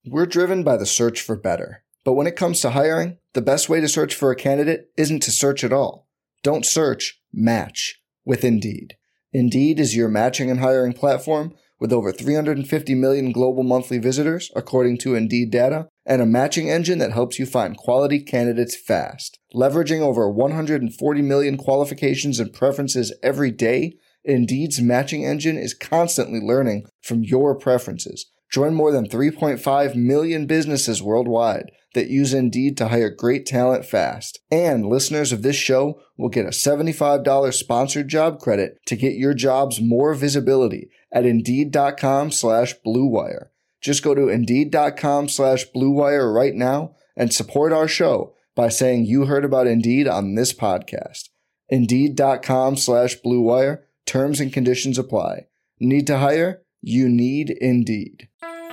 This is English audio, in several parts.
We're driven by the search for better. But when it comes to hiring, the best way to search for a candidate isn't to search at all. Don't search, match with Indeed. Indeed is your matching and hiring platform with over 350 million global monthly visitors, according to Indeed data, and a matching engine that helps you find quality candidates fast. Leveraging over 140 million qualifications and preferences every day, Indeed's matching engine is constantly learning from your preferences. Join more than 3.5 million businesses worldwide that use Indeed to hire great talent fast. And listeners of this show will get a $75 sponsored job credit to get your jobs more visibility at Indeed.com/Blue Wire. Just go to Indeed.com/Blue Wire right now and support our show by saying you heard about Indeed on this podcast. Indeed.com/Blue Wire. Terms and conditions apply. Need to hire? You need Indeed.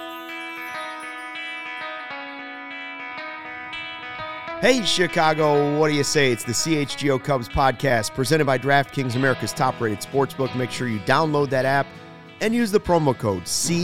Hey, Chicago, what do you say? It's the CHGO Cubs podcast presented by DraftKings, America's top-rated sportsbook. Make sure you download that app and use the promo code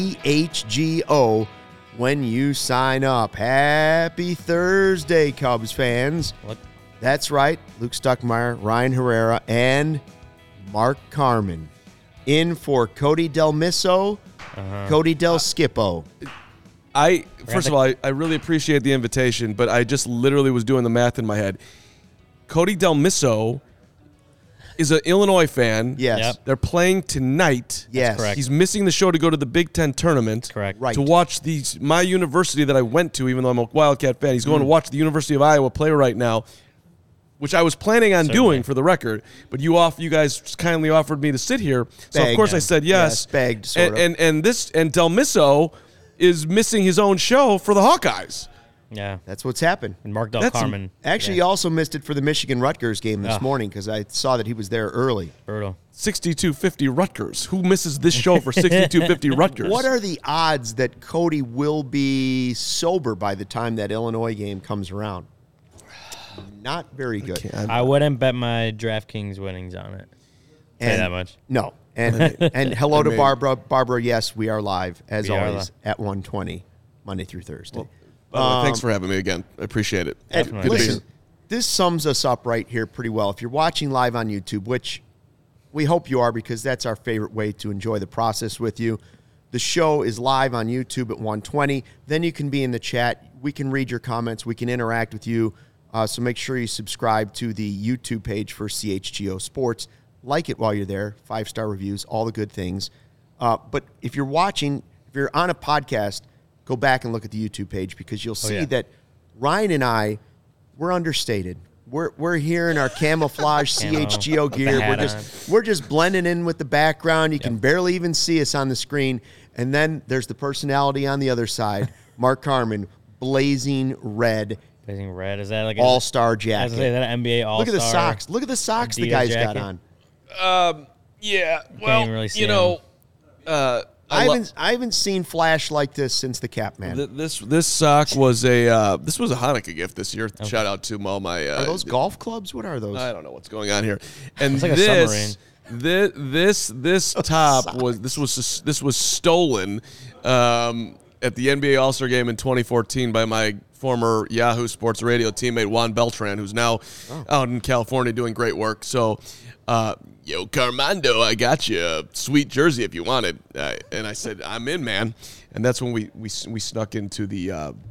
CHGO when you sign up. Happy Thursday, Cubs fans. What? That's right. Luke Stuckmeyer, Ryan Herrera, and Mark Carman in for Cody Del Misso, Cody Del Skippo. First of all, I really appreciate the invitation, but I just literally was doing the math in my head. Cody Del Misso is an Illinois fan. Yes. Yep. They're playing tonight. Yes. correct. He's missing the show to go to the Big Ten tournament. Correct. Right. To watch my university that I went to, even though I'm a Wildcat fan. He's going to watch the University of Iowa play right now, which I was planning on doing for the record. But you guys kindly offered me to sit here. So, of course, I said yes. Begged, sort of. And Del Misso is missing his own show for the Hawkeyes. Yeah. That's what's happened. And Mark Del That's- Carmen. Actually, he also missed it for the Michigan-Rutgers game this morning because I saw that he was there early. Brutal. 6250 Rutgers. Who misses this show for 6250 Rutgers? What are the odds that Cody will be sober by the time that Illinois game comes around? Not very good. I wouldn't bet my DraftKings winnings on it. Say that much. No. And hello to mean- Barbara. Barbara, yes, we are live, as We are always, live. at 1:20, Monday through Thursday. By the way, thanks for having me again. I appreciate it. And Definitely. Good to be listen, this sums us up right here pretty well. If you're watching live on YouTube, which we hope you are because that's our favorite way to enjoy the process with you, the show is live on YouTube at 1:20. Then you can be in the chat. We can read your comments. We can interact with you. So make sure you subscribe to the YouTube page for CHGO Sports. Like it while you're there. 5-star reviews, all the good things. But if you're watching, if you're on a podcast, go back and look at the YouTube page because you'll see that Ryan and I, we're understated. We're here in our camouflage CHGO gear. We're just blending in with the background. You can barely even see us on the screen. And then there's the personality on the other side, Mark Carman, blazing red. Blazing red. Is that like All-star I was jacket. gonna say, is that an NBA All-Star? Look at the socks. Look at the socks the Adidas guy's jacket? got on. Yeah, Can't even really see you know, I haven't seen flash like this since the Cap Man. this sock was a Hanukkah gift this year. Shout out to all my. Are those golf clubs? What are those? I don't know what's going on here. And It's like a this submarine. this top was stolen at the NBA All-Star Game in 2014 by my former Yahoo Sports Radio teammate Juan Beltran, who's now out in California doing great work. So, yo, Carmando, I got you a sweet jersey if you want it. And I said, I'm in, man. And that's when we snuck into the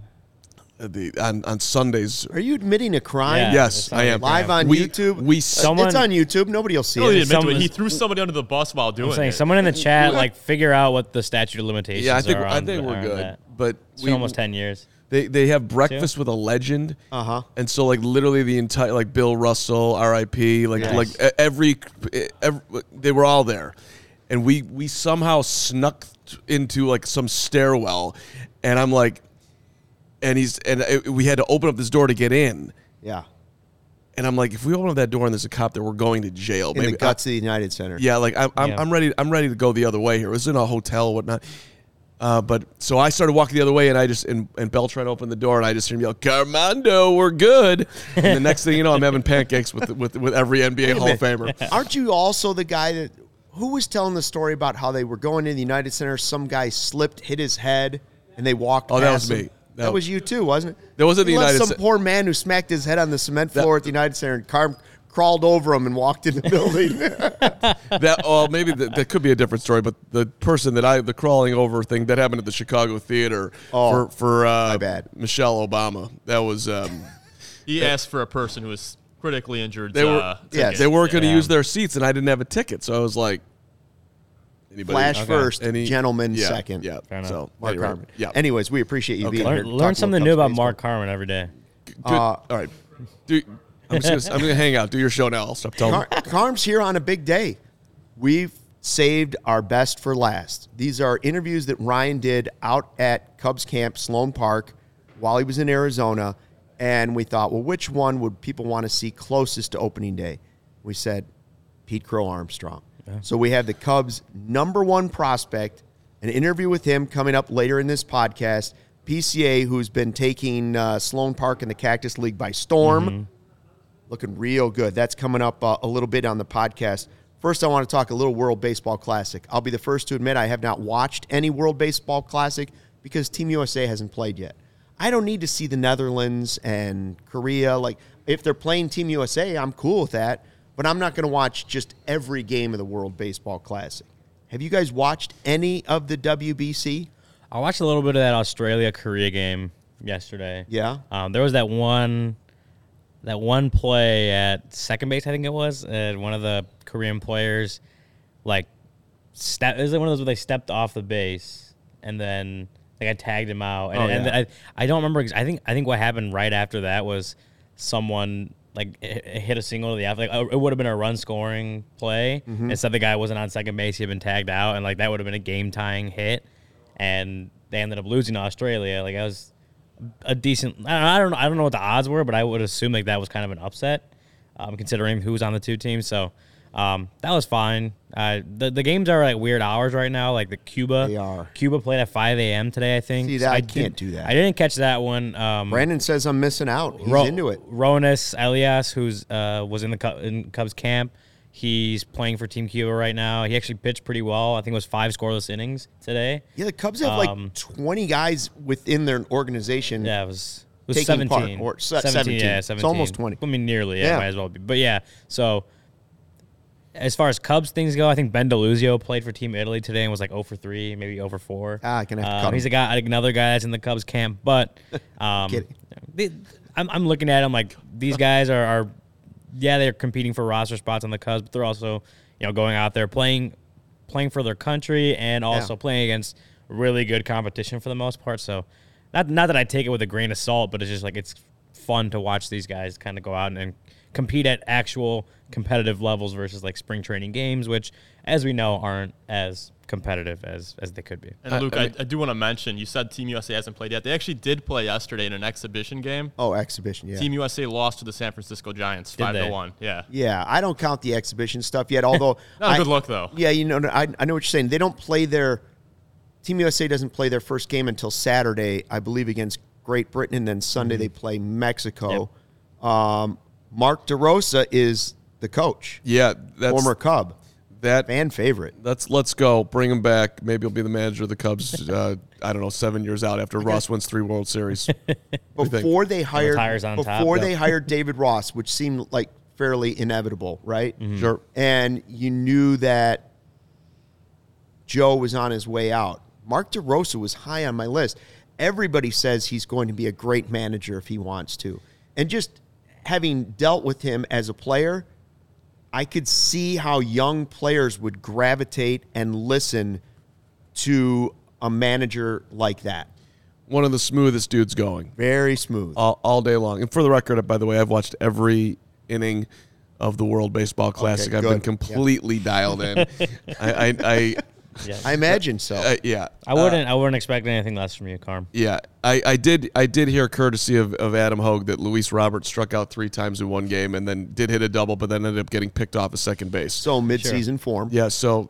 on Sundays. Are you admitting a crime? Yeah. Yes, it's I am. Live on YouTube? It's It's on YouTube. Nobody will see No, he it. admitted to it. Someone- He threw somebody under the bus while doing I'm saying it. someone in the chat like figure out what the statute of limitations Yeah, I are. think we're on good. that. But It's been almost 10 years. They have breakfast with a legend. Uh-huh. And so like literally the entire like Bill Russell, R.I.P. Like every they were all there, and we somehow snuck into like some stairwell, and I'm like, we had to open up this door to get in. Yeah. And I'm like, if we open up that door and there's a cop there, we're going to jail. In the guts of the United Center. Yeah, like I'm ready to go the other way here. It was in a hotel, whatnot. But so I started walking the other way, and I just and Beltran opened the door, and I just heard him yell, "Carmando, we're good." And the next thing you know, I'm having pancakes with every NBA Hall of Famer. Aren't you also the guy who was telling the story about how they were going in the United Center? Some guy hit his head, and they walked Oh, that past was me. him. That was you too, wasn't it? That wasn't the He left United some Center. poor man who smacked his head on the cement floor at the United Center, and Carm crawled over him and walked in the building. Maybe that could be a different story, but the person the crawling over thing that happened at the Chicago Theater for my bad. Michelle Obama. That was He asked for a person who was critically injured. they were ticket. they weren't going to Yeah. use their seats, and I didn't have a ticket, so I was like, anybody? Flash first, Any- gentleman yeah, second. Yeah, Fair enough. so Mark anyway, Carmen. Yeah. Anyways, we appreciate you being here. to Learn talk something about new Cubs about baseball. Mark Carmen every day. Good. All right. I'm gonna hang out. Do your show now. I'll stop telling. Carm's here on a big day. We've saved our best for last. These are interviews that Ryan did out at Cubs camp, Sloan Park, while he was in Arizona. And we thought, well, which one would people want to see closest to opening day? We said Pete Crow Armstrong. Yeah. So we have the Cubs' #1 prospect, an interview with him coming up later in this podcast. PCA, who's been taking Sloan Park and the Cactus League by storm. Mm-hmm. Looking real good. That's coming up a little bit on the podcast. First, I want to talk a little World Baseball Classic. I'll be the first to admit I have not watched any World Baseball Classic because Team USA hasn't played yet. I don't need to see the Netherlands and Korea. Like, if they're playing Team USA, I'm cool with that. But I'm not going to watch just every game of the World Baseball Classic. Have you guys watched any of the WBC? I watched a little bit of that Australia-Korea game yesterday. Yeah? There was that one play at second base, I think it was, and one of the Korean players, it was one of those where they stepped off the base, and then I tagged him out. And I don't remember. I think what happened right after that was someone hit a single to the outfield. It would have been a run scoring play. Mm-hmm. Instead, the guy wasn't on second base. He had been tagged out, and that would have been a game tying hit. And they ended up losing to Australia. That was a decent. I don't know what the odds were, but I would assume that was kind of an upset, considering who was on the two teams. So that was fine. The games are weird hours right now. Like the Cuba, They are. Cuba played at 5 a.m. today, I think. See, I can't do that. I didn't catch that one. Brandon says I'm missing out. He's into it. Ronis Elias, who's was in Cubs camp. He's playing for Team Cuba right now. He actually pitched pretty well. I think it was 5 scoreless innings today. Yeah, the Cubs have 20 guys within their organization. Yeah, it was taking 17. Part, or 17. Yeah, 17. It's almost 20. I mean, nearly. Yeah, might as well be. But yeah, so as far as Cubs things go, I think Ben DeLuzio played for Team Italy today and was 0 for 3, maybe 0 for 4. I can have to cut him. He's another guy that's in the Cubs camp. But I'm looking at him these guys are they're competing for roster spots on the Cubs, but they're also going out there playing for their country and also playing against really good competition for the most part. So not that I take it with a grain of salt, but it's just it's fun to watch these guys kind of go out and compete at actual competitive levels versus spring training games, which, as we know, aren't as competitive as they could be. And Luke, I do want to mention, you said Team USA hasn't played yet. They actually did play yesterday in an exhibition game. Oh, exhibition, yeah. Team USA lost to the San Francisco Giants 5-1. Yeah. Yeah, I don't count the exhibition stuff yet, although not a good look though. Yeah, I know what you're saying. They don't play Team USA doesn't play their first game until Saturday, I believe, against Great Britain, and then Sunday they play Mexico. Yep. Mark DeRosa is the coach. Yeah, that's former Cub. That fan favorite. Let's go. Bring him back. Maybe he'll be the manager of the Cubs. I don't know, 7 years out after Ross wins 3 World Series. Before they hired David Ross, which seemed fairly inevitable, right? Mm-hmm. Sure. And you knew that Joe was on his way out. Mark DeRosa was high on my list. Everybody says he's going to be a great manager if he wants to. And just having dealt with him as a player, I could see how young players would gravitate and listen to a manager like that. One of the smoothest dudes going. Very smooth. All day long. And for the record, by the way, I've watched every inning of the World Baseball Classic. Okay, I've been completely dialed in. I imagine so. Yeah. I wouldn't expect anything less from you, Carm. Yeah. I did hear, courtesy of Adam Hogue, that Luis Robert struck out 3 times in one game and then did hit a double, but then ended up getting picked off at second base. So mid-season form. Yeah, so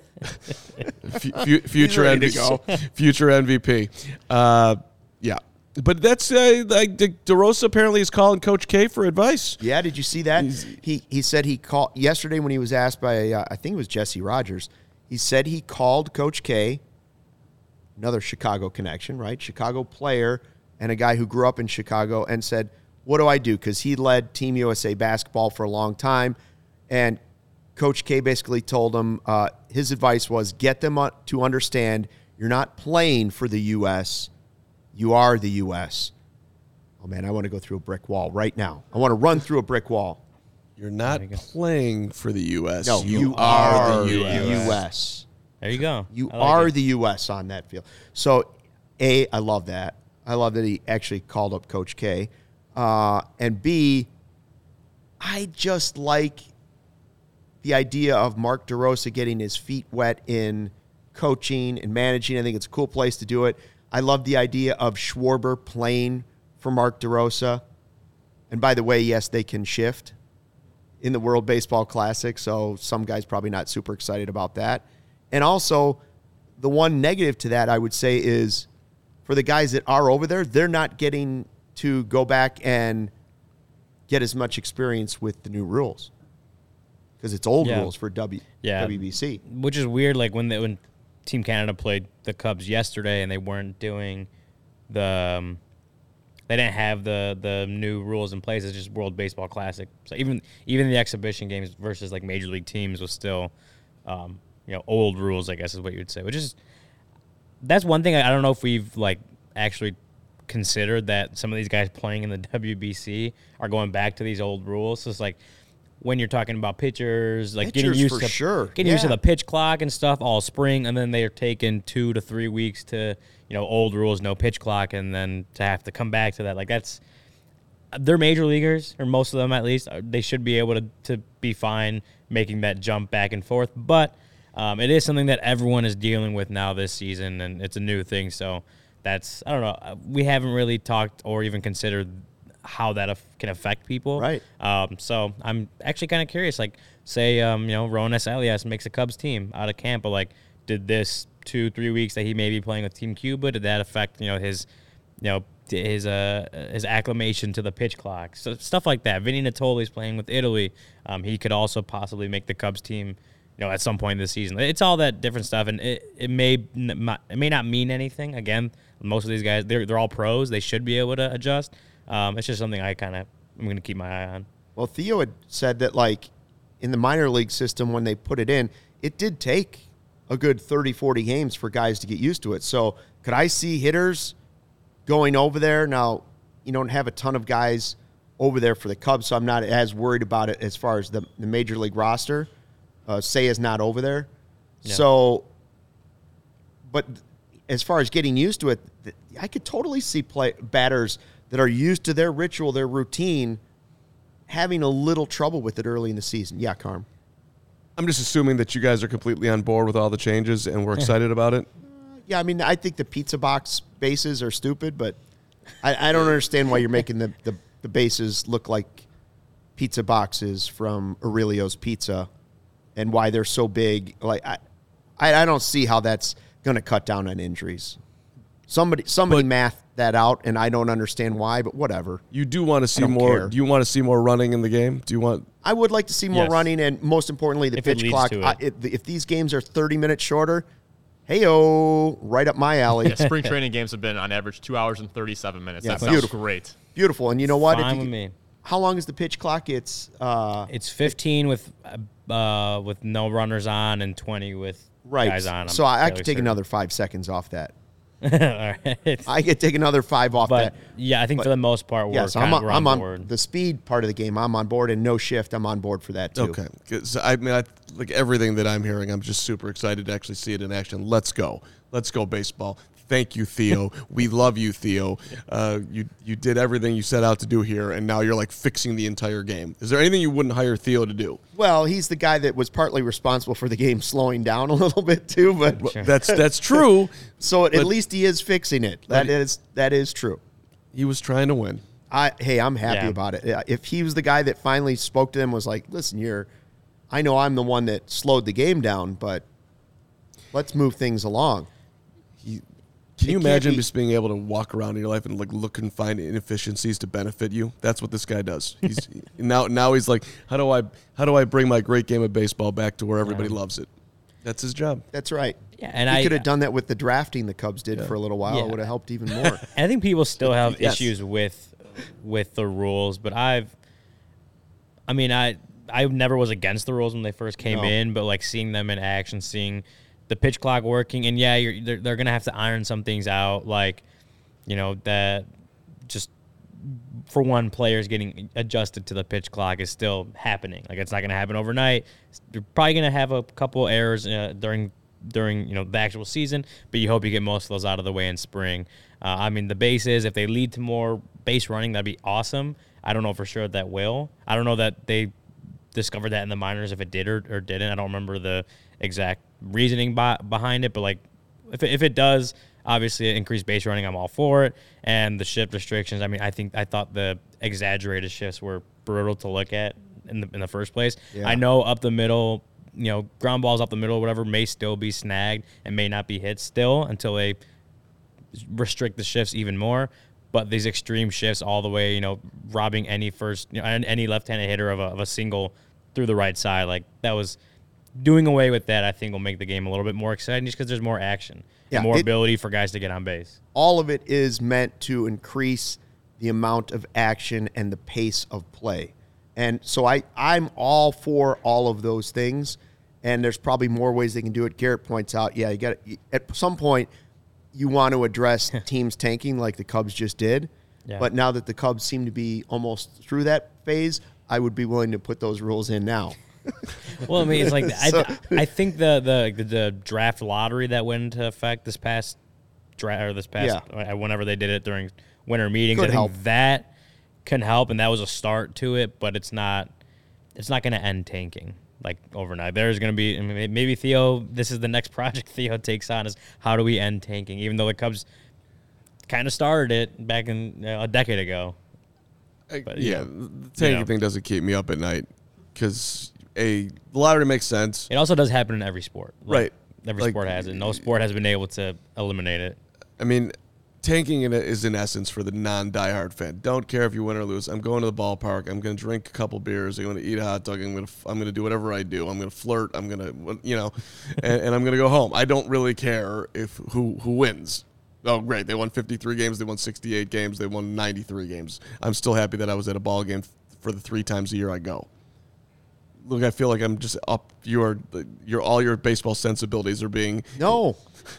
future MVP. Yeah. But that's DeRosa apparently is calling Coach K for advice. Yeah, did you see that? He said he called yesterday when he was asked by I think it was Jesse Rogers. He said he called Coach K, another Chicago connection, right? Chicago player and a guy who grew up in Chicago and said, what do I do? Because he led Team USA basketball for a long time. And Coach K basically told him his advice was get them to understand you're not playing for the U.S., you are the U.S. Oh, man, I want to go through a brick wall right now. I want to run through a brick wall. You're not playing for the U.S. No, you are the U.S. There you go. You I like are it. the U.S. on that field. So, A, I love that. I love that he actually called up Coach K. And B, I just like the idea of Mark DeRosa getting his feet wet in coaching and managing. I think it's a cool place to do it. I love the idea of Schwarber playing for Mark DeRosa. And by the way, yes, they can shift in the World Baseball Classic, so some guys probably not super excited about that. And also, the one negative to that, I would say, is for the guys that are over there, they're not getting to go back and get as much experience with the new rules because it's old rules for WBC. Which is weird, like when Team Canada played the Cubs yesterday and they weren't doing they didn't have the new rules in place. It's just World Baseball Classic. So even the exhibition games versus like major league teams was still, old rules, I guess is what you would say. That's one thing I don't know if we've like actually considered that some of these guys playing in the WBC are going back to these old rules. So it's like when you're talking about pitchers, like getting used to the pitch clock and stuff all spring, and then they are taking 2 to 3 weeks to old rules, no pitch clock, and then to have to come back to that. Like they're major leaguers, or most of them at least. They should be able to be fine making that jump back and forth. But it is something that everyone is dealing with now this season, and it's a new thing. So that's, I don't know. We haven't really talked or even considered how that can affect people. Right. So I'm actually kind of curious. Like, say, Rowan S. Elias makes a Cubs team out of camp, but like, did this 2-3 weeks that he may be playing with Team Cuba, did that affect his acclimation to the pitch clock? So stuff like that. Vinny Natoli's playing with Italy. He could also possibly make the Cubs team, at some point this season. It's all that different stuff, and it may not mean anything. Again, most of these guys, they're all pros. They should be able to adjust. It's just something I'm going to keep my eye on. Well, Theo had said that, like, in the minor league system, when they put it in, it did take a good 30, 40 games for guys to get used to it. So could I see hitters going over there? Now, you don't have a ton of guys over there for the Cubs, so I'm not as worried about it as far as the major league roster. Say is not over there. Yeah. So, but as far as getting used to it, I could totally see batters that are used to their ritual, their routine, having a little trouble with it early in the season. Yeah, Carm. I'm just assuming that you guys are completely on board with all the changes and we're excited about it. Yeah, I mean, I think the pizza box bases are stupid, but I don't understand why you're making the bases look like pizza boxes from Aurelio's Pizza and why they're so big. Like, I don't see how that's going to cut down on injuries. Somebody mathed that out, and I don't understand why, but whatever. You do want to see more. Care. Do you want to see more running in the game? I would like to see more running, and most importantly, the pitch clock. If these games are 30 minutes shorter, hey-o, right up my alley. Yeah, spring training games have been on average 2 hours and 37 minutes. Yeah, that sounds great. Beautiful. And you know what? Fine with me. How long is the pitch clock? It's 15 with no runners on and 20 with guys on. So I could take another 5 seconds off that. All right. I could take another 5 off that. Yeah, I think for the most part, we're I'm on board. The speed part of the game. I'm on board, and no shift. I'm on board for that too. Okay. So, I mean, like everything that I'm hearing, I'm just super excited to actually see it in action. Let's go baseball. Thank you, Theo. We love you, Theo. You did everything you set out to do here, and now you're like fixing the entire game. Is there anything you wouldn't hire Theo to do? Well, he's the guy that was partly responsible for the game slowing down a little bit too. But Sure. That's true. So at least he is fixing it. That is true. He was trying to win. I'm happy about it. If he was the guy that finally spoke to them, was like, listen, I know I'm the one that slowed the game down, but let's move things along. Can you imagine just being able to walk around in your life and like look and find inefficiencies to benefit you? That's what this guy does. He's now he's like, how do I bring my great game of baseball back to where everybody loves it? That's his job. That's right. Yeah, and he could have done that with the drafting the Cubs did for a little while. Yeah. It would have helped even more. I think people still have Yes. issues with the rules, but I never was against the rules when they first came in, but like seeing them in action, seeing the pitch clock working, and they're gonna have to iron some things out, like that just for one, players getting adjusted to the pitch clock is still happening. Like it's not gonna happen overnight. You're probably gonna have a couple errors during the actual season, but you hope you get most of those out of the way in spring. The bases, if they lead to more base running, that'd be awesome. I don't know for sure that will. I don't know that they discovered that in the minors, if it did or didn't. I don't remember the exact reasoning behind it, but like if it does, obviously increased base running, I'm all for it. And the shift restrictions, I thought the exaggerated shifts were brutal to look at in the first place. Yeah. I know up the middle, ground balls up the middle or whatever may still be snagged and may not be hit still until they restrict the shifts even more. But these extreme shifts all the way, robbing any any left-handed hitter of a single through the right side, like that was doing away with that. I think will make the game a little bit more exciting just because there's more action and more ability for guys to get on base. All of it is meant to increase the amount of action and the pace of play. And so I'm all for all of those things, and there's probably more ways they can do it. Garrett points out, you got at some point you want to address teams tanking like the Cubs just did. Yeah. But now that the Cubs seem to be almost through that phase, I would be willing to put those rules in now. Well, it's like I think the draft lottery that went into effect this past whenever they did it during winter meetings, I think that can help, and that was a start to it. But it's not going to end tanking like overnight. There's going to be maybe Theo. This is the next project Theo takes on, is how do we end tanking? Even though the Cubs kind of started it back in a decade ago. But, the tanking thing doesn't keep me up at night because the lottery makes sense. It also does happen in every sport, right? Every sport has it. No sport has been able to eliminate it. Tanking is in essence for the non-diehard fan. Don't care if you win or lose. I'm going to the ballpark. I'm going to drink a couple beers. I'm going to eat a hot dog. I'm going to do whatever I do. I'm going to flirt. I'm going to, and I'm going to go home. I don't really care who wins. Oh, great. They won 53 games. They won 68 games. They won 93 games. I'm still happy that I was at a ball game for the 3 times a year I go. Look, I feel like I'm just up. All your baseball sensibilities are being. No,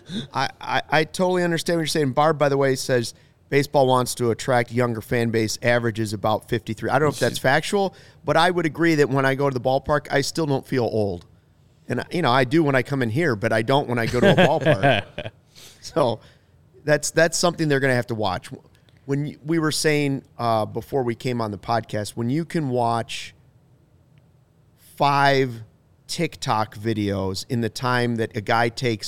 I totally understand what you're saying. Barb, by the way, says baseball wants to attract younger fan base. Average is about 53. I don't know if that's factual, but I would agree that when I go to the ballpark, I still don't feel old. And I do when I come in here, but I don't when I go to a ballpark. So that's something they're going to have to watch. When we were saying before we came on the podcast, when you can watch 5 TikTok videos in the time that a guy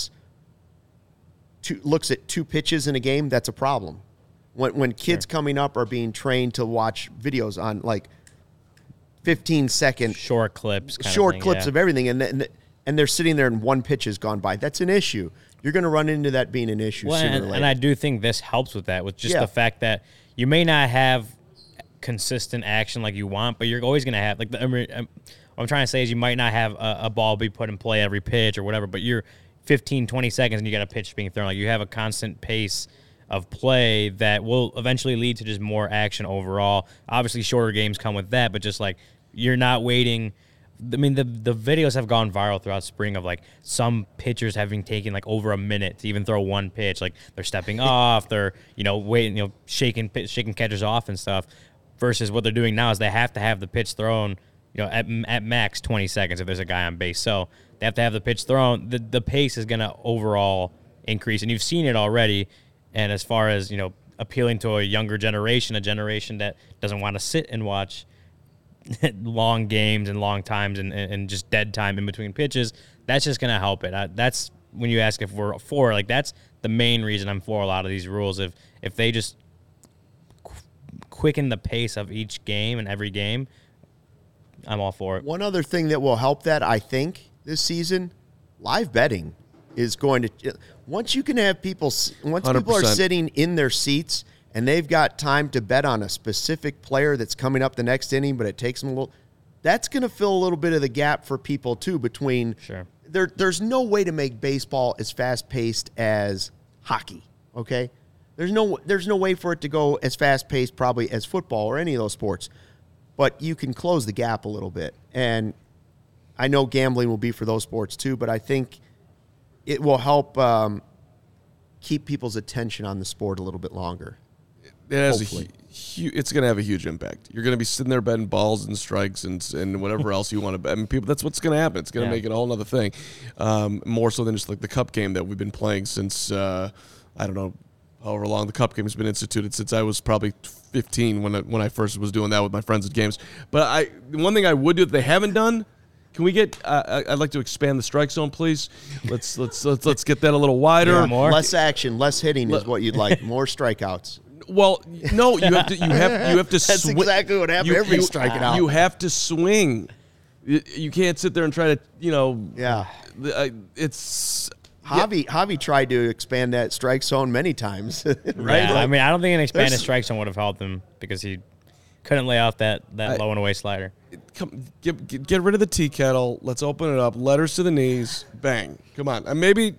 looks at 2 pitches in a game, that's a problem. When kids coming up are being trained to watch videos on like 15-second short clips of everything, and they're sitting there and 1 pitch has gone by, that's an issue. You're going to run into that being an issue sooner or later. And I do think this helps with that, with just the fact that you may not have consistent action like you want, but you're always going to have, what I'm trying to say is you might not have a ball be put in play every pitch or whatever, but you're 15, 20 seconds and you got a pitch being thrown. Like you have a constant pace of play that will eventually lead to just more action overall. Obviously, shorter games come with that, but just like you're not waiting. The videos have gone viral throughout spring of like some pitchers having taken like over a minute to even throw 1 pitch. Like they're stepping off, they're waiting, shaking catchers off and stuff. Versus what they're doing now is they have to have the pitch thrown, at max 20 seconds if there's a guy on base. So they have to have the pitch thrown. The pace is going to overall increase, and you've seen it already. And as far as appealing to a younger generation, a generation that doesn't want to sit and watch long games and long times and just dead time in between pitches, that's just going to help it. That's when you ask if we're for, that's the main reason I'm for a lot of these rules. If they just quicken the pace of each game and every game, I'm all for it. One other thing that will help that, I think, this season, live betting is going to. Once you can have people are sitting in their seats and they've got time to bet on a specific player that's coming up the next inning, but it takes them a little. That's going to fill a little bit of the gap for people too between. Sure. there's no way to make baseball as fast-paced as hockey, okay? There's no way for it to go as fast-paced probably as football or any of those sports. But you can close the gap a little bit. And I know gambling will be for those sports too, but I think it will help keep people's attention on the sport a little bit longer. It has it's going to have a huge impact. You're going to be sitting there betting balls and strikes and whatever else you want to bet. I mean, people, that's what's going to happen. It's going to make it a whole other thing, more so than just like the Cup game that we've been playing since, I don't know, however long the Cup game has been instituted, since I was probably 15 when I first was doing that with my friends at games. But one thing I would do that they haven't done, can we get? I'd like to expand the strike zone, please. Let's get that a little wider. Yeah, more. Less action, less hitting is what you'd like. More strikeouts. Well, no, you have to. That's exactly what happened. Everybody's striking out. You have to swing. You can't sit there and try to, Yeah. It's. Javi tried to expand that strike zone many times, right? Yeah, I mean, I don't think an expanded strike zone would have helped him because he couldn't lay off that low and away slider. Get rid of the tea kettle. Let's open it up. Letters to the knees. Bang. Come on. Maybe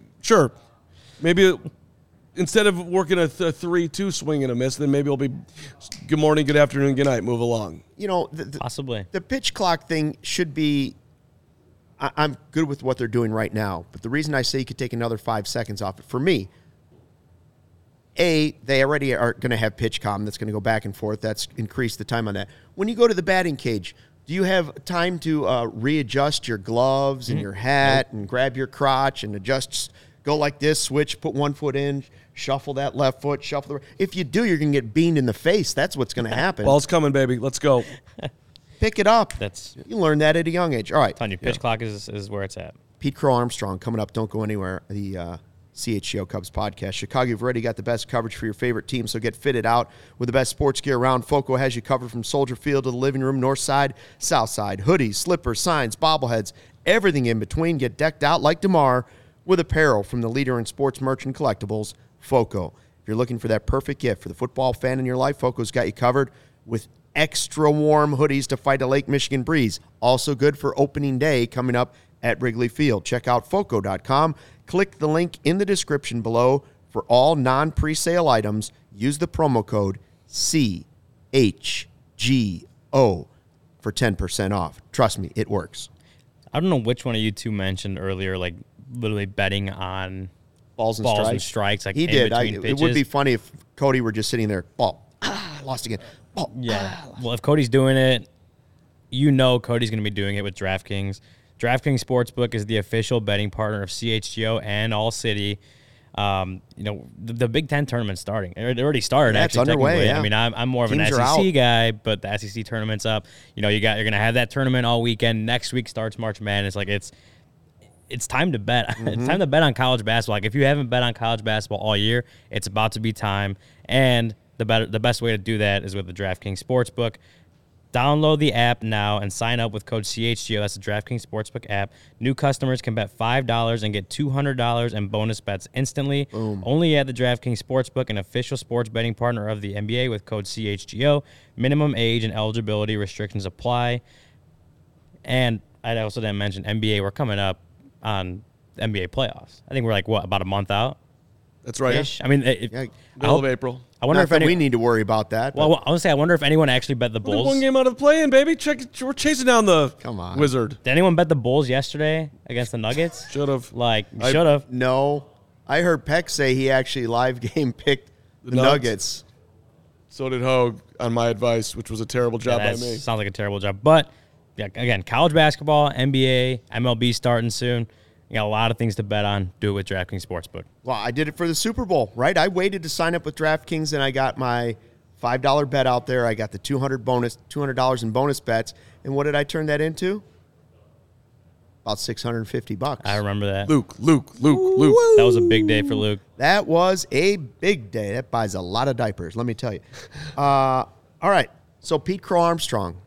instead of working a 3-2 swing and a miss, then maybe it'll be good morning, good afternoon, good night. Move along. Possibly. The pitch clock thing should be. I'm good with what they're doing right now, but the reason I say you could take another 5 seconds off it, for me, they already are going to have pitch comm that's going to go back and forth. That's increased the time on that. When you go to the batting cage, do you have time to readjust your gloves and your hat and grab your crotch and adjust, go like this, switch, put one foot in, shuffle that left foot, shuffle the right? If you do, you're going to get beamed in the face. That's what's going to happen. Ball's coming, baby. Let's go. Pick it up. You learn that at a young age. All right. Telling you, pitch clock is where it's at. Pete Crow Armstrong coming up. Don't go anywhere. The CHGO Cubs podcast. Chicago, you've already got the best coverage for your favorite team, so get fitted out with the best sports gear around. FOCO has you covered from Soldier Field to the living room, north side, south side. Hoodies, slippers, signs, bobbleheads, everything in between. Get decked out like DeMar with apparel from the leader in sports merch and collectibles, FOCO. If you're looking for that perfect gift for the football fan in your life, FOCO's got you covered with extra warm hoodies to fight a Lake Michigan breeze. Also good for opening day coming up at Wrigley Field. Check out FOCO.com. Click the link in the description below for all non-presale items. Use the promo code CHGO for 10% off. Trust me, it works. I don't know which one of you two mentioned earlier, like literally betting on balls and strikes. Like he did. It would be funny if Cody were just sitting there. Ball. Lost again. Oh, yeah. Well, if Cody's doing it, Cody's going to be doing it with DraftKings. DraftKings Sportsbook is the official betting partner of CHGO and All City. The Big Ten tournament's starting. It already started. Yeah, actually, it's underway. Yeah. I mean, I'm more of Teams an SEC guy, but the SEC tournament's up. You're going to have that tournament all weekend. Next week starts March Madness. Like it's time to bet. Mm-hmm. It's time to bet on college basketball. Like if you haven't bet on college basketball all year, it's about to be time. And the best way to do that is with the DraftKings Sportsbook. Download the app now and sign up with code CHGO. That's the DraftKings Sportsbook app. New customers can bet $5 and get $200 in bonus bets instantly. Boom. Only at the DraftKings Sportsbook, an official sports betting partner of the NBA with code CHGO. Minimum age and eligibility restrictions apply. And I also didn't mention NBA. We're coming up on NBA playoffs. I think we're about a month out? That's right. Ish. I mean, middle of April. I wonder if we need to worry about that. Well, I want to say, I wonder if anyone actually bet the Bulls. One game out of play-in, baby. We're chasing down the Wizard. Did anyone bet the Bulls yesterday against the Nuggets? Should have. Should have. No. I heard Peck say he actually live game picked the Nuggets. So did Hogue on my advice, which was a terrible job by me. Sounds like a terrible job. But, yeah, again, college basketball, NBA, MLB starting soon. You got a lot of things to bet on. Do it with DraftKings Sportsbook. Well, I did it for the Super Bowl, right? I waited to sign up with DraftKings, and I got my $5 bet out there. I got the $200 in bonus bets. And what did I turn that into? About $650. I remember that. Luke. That was a big day for Luke. That was a big day. That buys a lot of diapers, let me tell you. All right, so Pete Crow Armstrong.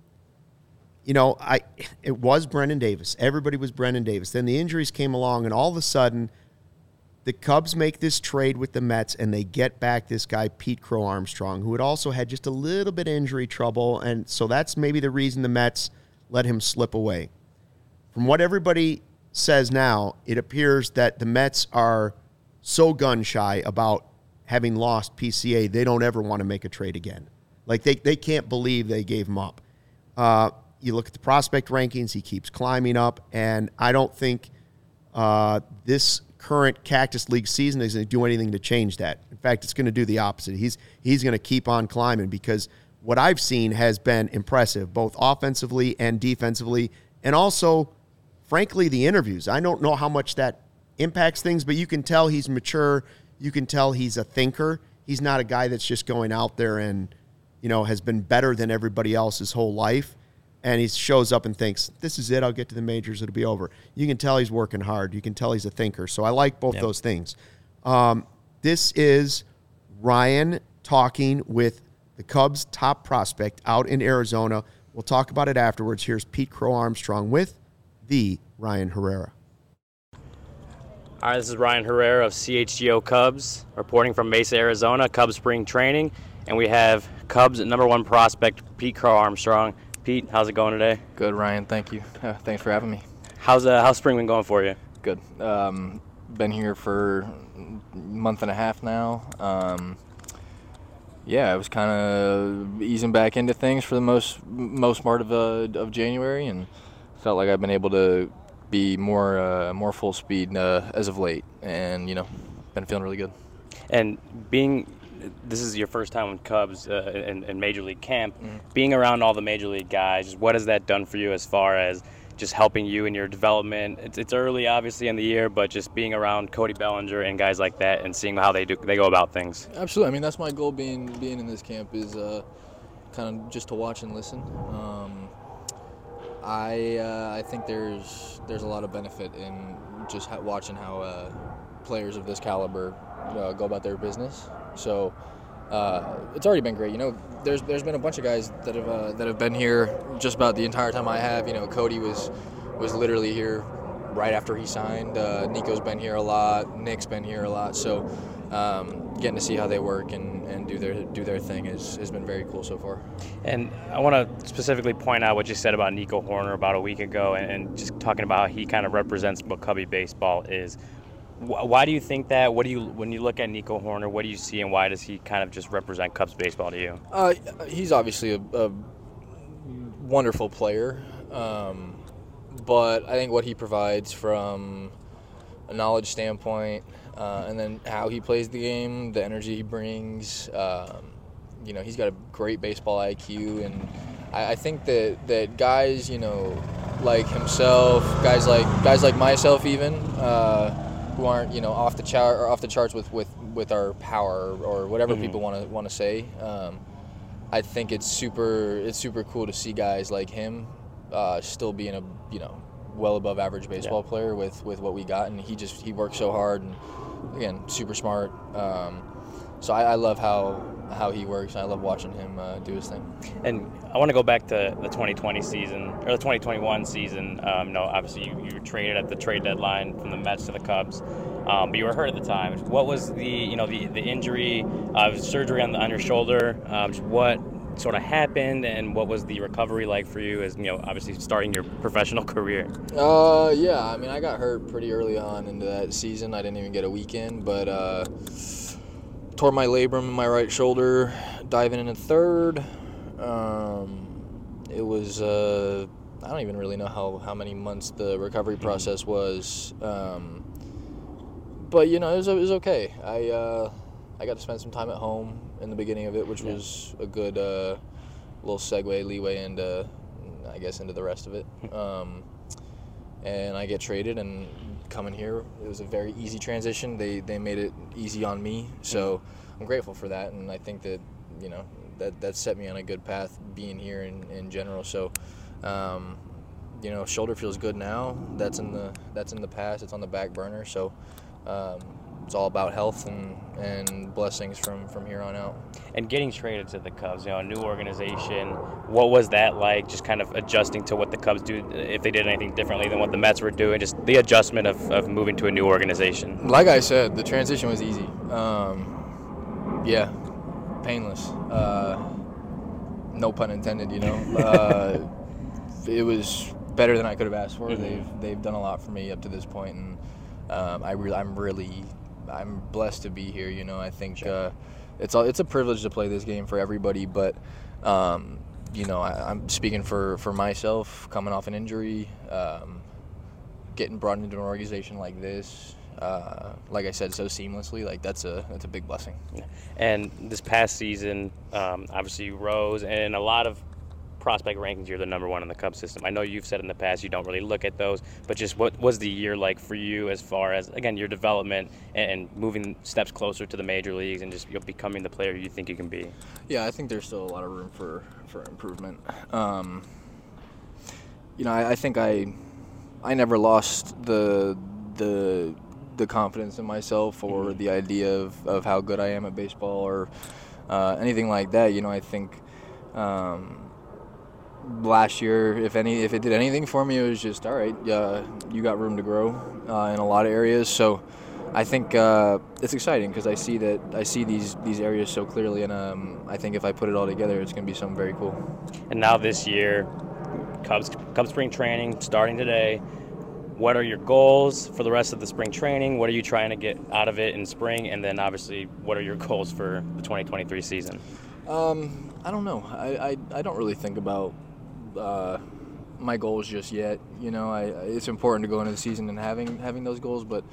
It was Brendan Davis. Everybody was Brendan Davis. Then the injuries came along, and all of a sudden, the Cubs make this trade with the Mets, and they get back this guy, Pete Crow Armstrong, who had also had just a little bit of injury trouble, and so that's maybe the reason the Mets let him slip away. From what everybody says now, it appears that the Mets are so gun-shy about having lost PCA, they don't ever want to make a trade again. Like, they can't believe they gave him up. You look at the prospect rankings, he keeps climbing up, and I don't think this current Cactus League season is going to do anything to change that. In fact, it's going to do the opposite. He's going to keep on climbing because what I've seen has been impressive, both offensively and defensively, and also, frankly, the interviews. I don't know how much that impacts things, but you can tell he's mature. You can tell he's a thinker. He's not a guy that's just going out there and, has been better than everybody else his whole life. And he shows up and thinks, this is it, I'll get to the majors, it'll be over. You can tell he's working hard. You can tell he's a thinker. So I like both those things. This is Ryan talking with the Cubs' top prospect out in Arizona. We'll talk about it afterwards. Here's Pete Crow Armstrong with the Ryan Herrera. All right, this is Ryan Herrera of CHGO Cubs, reporting from Mesa, Arizona, Cubs spring training. And we have Cubs #1 prospect, Pete Crow Armstrong. Pete, how's it going today? Good, Ryan. Thank you. Thanks for having me. How's spring been going for you? Good. Been here for a month and a half now. I was kind of easing back into things for the most part of January, and felt like I've been able to be more full speed as of late, and been feeling really good. And this is your first time with Cubs in Major League camp. Being around all the Major League guys, what has that done for you as far as just helping you in your development? It's early, obviously, in the year, but just being around Cody Bellinger and guys like that and seeing how they go about things. Absolutely. I mean, that's my goal being in this camp is kind of just to watch and listen. I think there's a lot of benefit in just watching how players of this caliber go about their business. So it's already been great. There's been a bunch of guys that have been here just about the entire time I have. Cody was literally here right after he signed. Nico's been here a lot. Nick's been here a lot. So getting to see how they work and do their thing has been very cool so far. And I want to specifically point out what you said about Nico Horner about a week ago, and just talking about how he kind of represents what Cubby baseball is. Why do you think that? When you look at Nico Horner, what do you see, and why does he kind of just represent Cubs baseball to you? He's obviously a wonderful player, but I think what he provides from a knowledge standpoint, and then how he plays the game, the energy he brings, he's got a great baseball IQ, and I think that guys, like himself, guys like myself even, who aren't off the charts with our power or whatever people want to say. I think it's super cool to see guys like him still being a well above average baseball player with what we got, and he works so hard, and again, super smart. So I love how he works, and I love watching him do his thing. And I want to go back to the 2020 season, or the 2021 season. Obviously you were traded at the trade deadline from the Mets to the Cubs, but you were hurt at the time. What was the injury, surgery on your shoulder? What sort of happened, and what was the recovery like for you as, obviously starting your professional career? I mean, I got hurt pretty early on into that season. I didn't even get a weekend, but tore my labrum in my right shoulder, diving in third. It was, I don't even really know how many months the recovery process was. But, it was okay. I got to spend some time at home in the beginning of it, which was a good little leeway into the rest of it. And I get traded, and coming here, it was a very easy transition. They made it easy on me, so I'm grateful for that, and I think that that set me on a good path being here in general. So shoulder feels good now. That's in the past. It's on the back burner. So it's all about health and blessings from here on out. And getting traded to the Cubs, a new organization, what was that like, just kind of adjusting to what the Cubs do, if they did anything differently than what the Mets were doing, just the adjustment of moving to a new organization? Like I said, the transition was easy. Painless. No pun intended, It was better than I could have asked for. They've done a lot for me up to this point, and I'm blessed to be here. You know, I think it's a privilege to play this game for everybody, but you know, I'm speaking for myself, coming off an injury, getting brought into an organization like this, like I said, so seamlessly, like that's a big blessing. And this past season, obviously you rose, and a lot of prospect rankings, you're the number one in the Cubs system. I know you've said in the past you don't really look at those, but just what was the year like for you as far as, again, your development and moving steps closer to the major leagues and just becoming the player you think you can be? Yeah, I think there's still a lot of room for improvement. You know, I think I never lost the confidence in myself or the idea of how good I am at baseball or anything like that. You know, I think last year, if it did anything for me, it was just, all right, you got room to grow in a lot of areas. So I think it's exciting because I see these areas so clearly, and I think if I put it all together, it's going to be something very cool. And now this year, Cubs spring training starting today. What are your goals for the rest of the spring training? What are you trying to get out of it in spring? And then obviously, what are your goals for the 2023 season? I don't know. I don't really think about my goals just yet. You know, it's important to go into the season and having those goals, but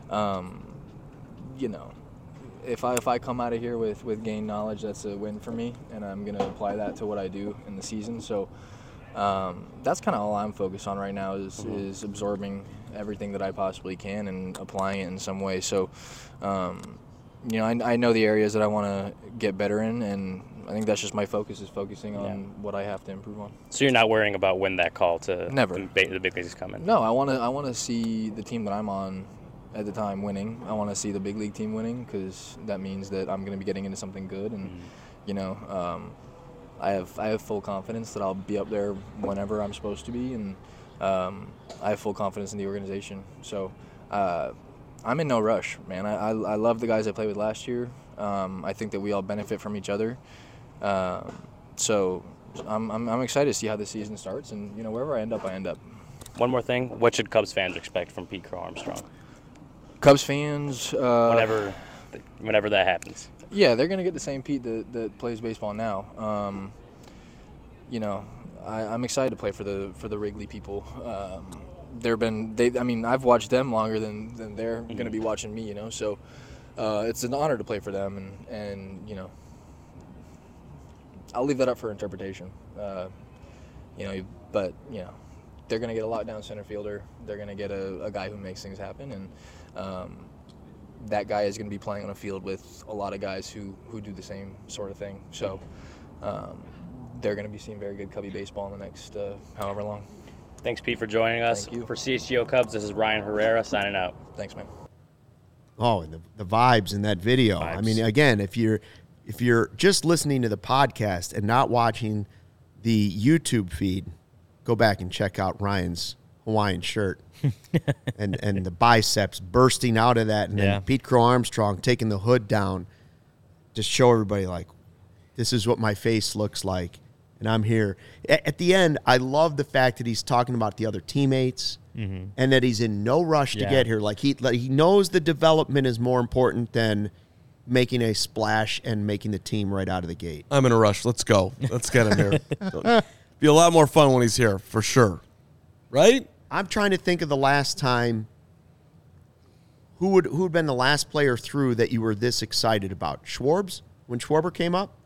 you know, if I come out of here with gained knowledge, that's a win for me, and I'm gonna apply that to what I do in the season. So that's kind of all I'm focused on right now is absorbing everything that I possibly can and applying it in some way. So you know, I know the areas that I want to get better in, and I think that's just my focus is focusing on what I have to improve on. So you're not worrying about when that call to Never. the big leagues is coming? No, I want to see the team that I'm on at the time winning. I want to see the big league team winning because that means that I'm going to be getting into something good, and you know, I have full confidence that I'll be up there whenever I'm supposed to be, and I have full confidence in the organization. So I'm in no rush, man. I love the guys I played with last year. I think that we all benefit from each other. So I'm excited to see how the season starts, and you know, wherever I end up, I end up. One more thing, what should Cubs fans expect from Pete Crow-Armstrong? Cubs fans, whenever that happens. Yeah, they're gonna get the same Pete that plays baseball now. You know, I'm excited to play for the Wrigley people. I've watched them longer than they're gonna be watching me. You know, so it's an honor to play for them, and you know, I'll leave that up for interpretation. You know, but you know, they're gonna get a lockdown center fielder. They're gonna get a guy who makes things happen, and that guy is going to be playing on a field with a lot of guys who do the same sort of thing. So they're going to be seeing very good Cubby baseball in the next however long. Thanks, Pete, for joining us. Thank you. For CHGO Cubs, this is Ryan Herrera signing out. Thanks, man. Oh, and the vibes in that video. Vibes. I mean, again, if you're just listening to the podcast and not watching the YouTube feed, go back and check out Ryan's Hawaiian shirt and the biceps bursting out of that, and then Pete Crow-Armstrong taking the hood down, just show everybody like, this is what my face looks like, and I'm here. At the end, I love the fact that he's talking about the other teammates and that he's in no rush to get here. Like he knows the development is more important than making a splash and making the team right out of the gate. I'm in a rush. Let's go. Let's get him here. Be a lot more fun when he's here, for sure. Right? I'm trying to think of the last time who would been the last player through that you were this excited about. Schwarbs? When Schwarber came up?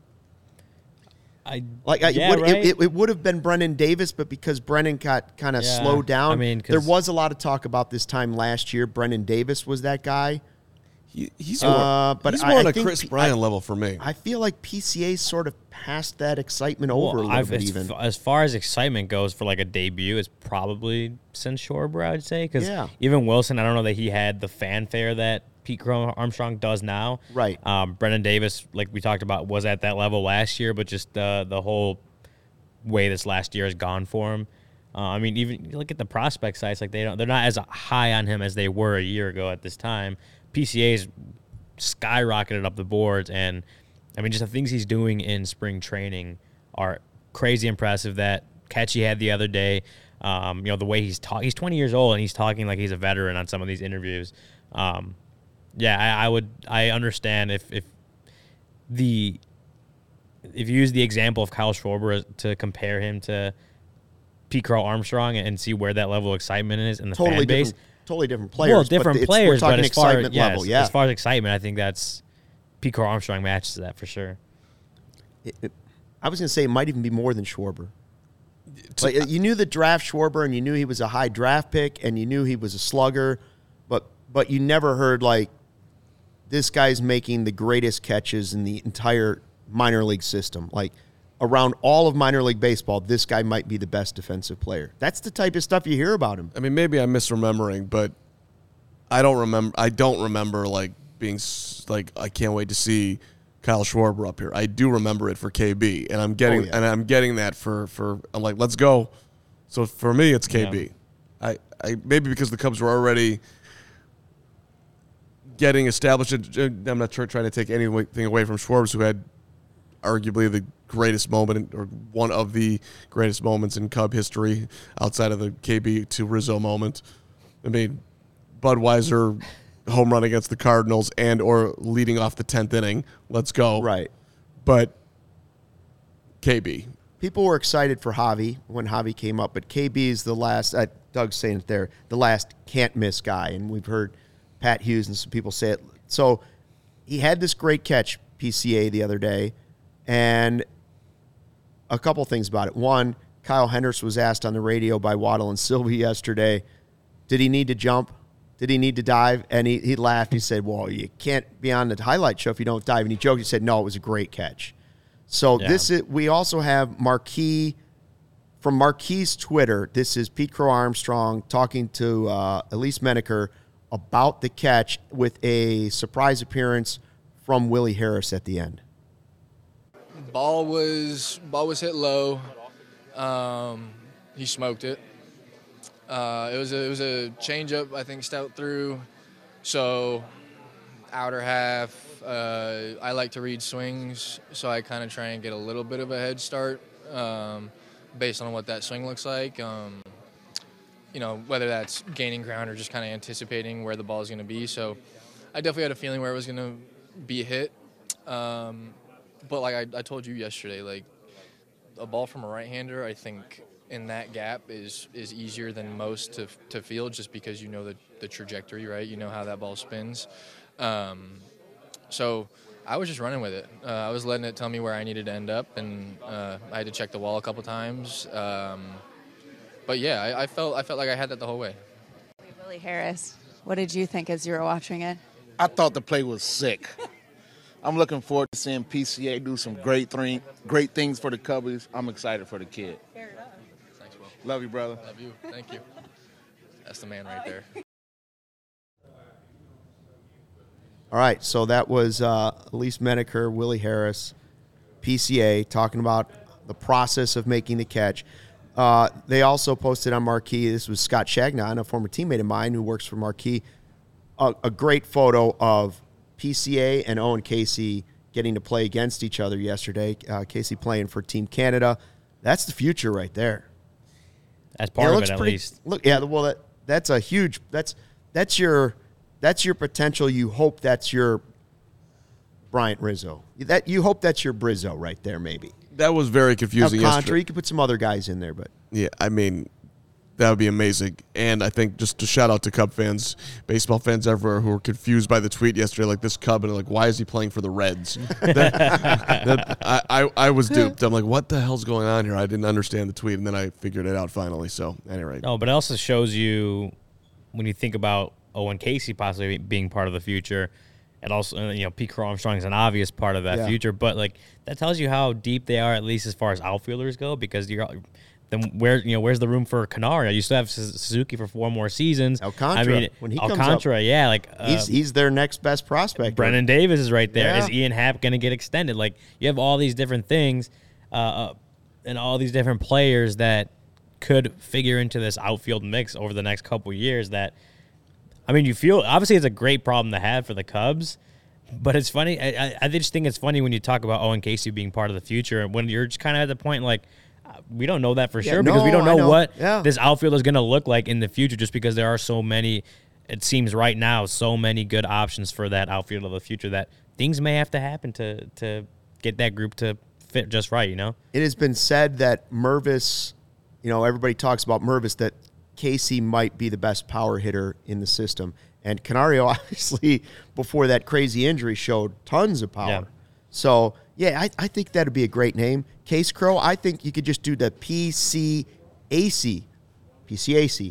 It would have been Brennan Davis, but because Brennan got kind of slowed down, I mean, there was a lot of talk about this time last year. Brennan Davis was that guy. He's more on a Chris Bryant level for me. I feel like PCA sort of passed that excitement over a little bit even. As far as excitement goes for like a debut, it's probably since Schwarber, I'd say. Because even Wilson, I don't know that he had the fanfare that Pete Crow-Armstrong does now. Right. Brennan Davis, like we talked about, was at that level last year, but just the whole way this last year has gone for him. I mean, even look at the prospect sites, like they're not as high on him as they were a year ago at this time. PCA's skyrocketed up the boards, and I mean, just the things he's doing in spring training are crazy impressive. That catch he had the other day, The way he's 20 years old and he's talking like he's a veteran on some of these interviews. I understand if you use the example of Kyle Schwarber to compare him to Pete Crow Armstrong and see where that level of excitement is in the fan base. Totally different players. Well, different players, we're talking but excitement level. Yeah. As far as excitement, I think that's Pete Crow Armstrong matches that for sure. I was going to say it might even be more than Schwarber. Like, you knew the draft Schwarber, and you knew he was a high draft pick, and you knew he was a slugger, but you never heard, like, this guy's making the greatest catches in the entire minor league system. Like, around all of minor league baseball, this guy might be the best defensive player. That's the type of stuff you hear about him. I mean, maybe I'm misremembering, but I don't remember like being like, I can't wait to see Kyle Schwarber up here. I do remember it for KB, and I'm getting that for I'm like, let's go. So for me, it's KB. Yeah. I maybe because the Cubs were already getting established. I'm not trying to take anything away from Schwarber, who had arguably the greatest moment, or one of the greatest moments in Cub history outside of the KB to Rizzo moment. I mean, Budweiser home run against the Cardinals or leading off the 10th inning. Let's go. Right. But KB. People were excited for Javi when Javi came up, but KB is the last, Doug's saying it there, the last can't-miss guy, and we've heard Pat Hughes and some people say it. So he had this great catch, PCA, the other day, and a couple things about it. One, Kyle Hendricks was asked on the radio by Waddle and Sylvie yesterday, did he need to jump? Did he need to dive? And he laughed. He said, well, you can't be on the highlight show if you don't dive. And he joked. He said, no, it was a great catch. So we also have Marquis, from Marquis' Twitter, this is Pete Crow Armstrong talking to Elise Menaker about the catch with a surprise appearance from Willie Harris at the end. Ball was hit low. He smoked it. It was a changeup, I think, stout through. So outer half, I like to read swings, so I kind of try and get a little bit of a head start based on what that swing looks like. Whether that's gaining ground or just kind of anticipating where the ball is going to be. So I definitely had a feeling where it was going to be hit. But like I told you yesterday, like a ball from a right-hander, I think in that gap is easier than most to field, just because you know the trajectory, right? You know how that ball spins. So I was just running with it. I was letting it tell me where I needed to end up, and I had to check the wall a couple times. But yeah, I felt like I had that the whole way. Willie Harris, what did you think as you were watching it? I thought the play was sick. I'm looking forward to seeing PCA do some great things for the Cubbies. I'm excited for the kid. Fair enough. Thanks, Will. Love you, brother. Love you. Thank you. That's the man right there. All right, so that was Elise Menaker, Willie Harris, PCA, talking about the process of making the catch. They also posted on Marquee, this was Scott Shagnon, a former teammate of mine who works for Marquee, a great photo of PCA and Owen Casey getting to play against each other yesterday. Casey playing for Team Canada. That's the future right there. That's part of it, at least. Look, yeah, well, that's a huge. That's your potential. You hope that's your Bryant Rizzo. You hope that's your Brizzo right there, maybe. That was very confusing yesterday. You could put some other guys in there, but yeah, I mean, that would be amazing. And I think just to shout out to Cub fans, baseball fans everywhere who were confused by the tweet yesterday, like this Cub, and like, why is he playing for the Reds? I was duped. I'm like, what the hell's going on here? I didn't understand the tweet, and then I figured it out finally. So anyway. No, but it also shows you when you think about Owen Casey possibly being part of the future. And also, Pete Crow Armstrong is an obvious part of that future, but like that tells you how deep they are, at least as far as outfielders go. Because where's the room for Canario? You still have Suzuki for 4 more seasons. Alcantara, I mean, when he Alcantara, comes up, he's their next best prospect. Brennan Davis is right there. Yeah. Is Ian Happ going to get extended? Like you have all these different things, and all these different players that could figure into this outfield mix over the next couple years. That. I mean, you feel obviously it's a great problem to have for the Cubs, but it's funny. I just think it's funny when you talk about Owen Casey being part of the future when you're just kind of at the point like, We don't know that for Yeah, sure because we no, don't I know know. what Yeah. this outfield is going to look like in the future just because there are so many, it seems right now, so many good options for that outfield of the future that things may have to happen to get that group to fit just right, you know? It has been said that Mervis, everybody talks about Mervis, that Casey might be the best power hitter in the system. And Canario, obviously, before that crazy injury, showed tons of power. Yeah. So, yeah, I think that would be a great name. Case Crow, I think you could just do the PCAC. PCAC.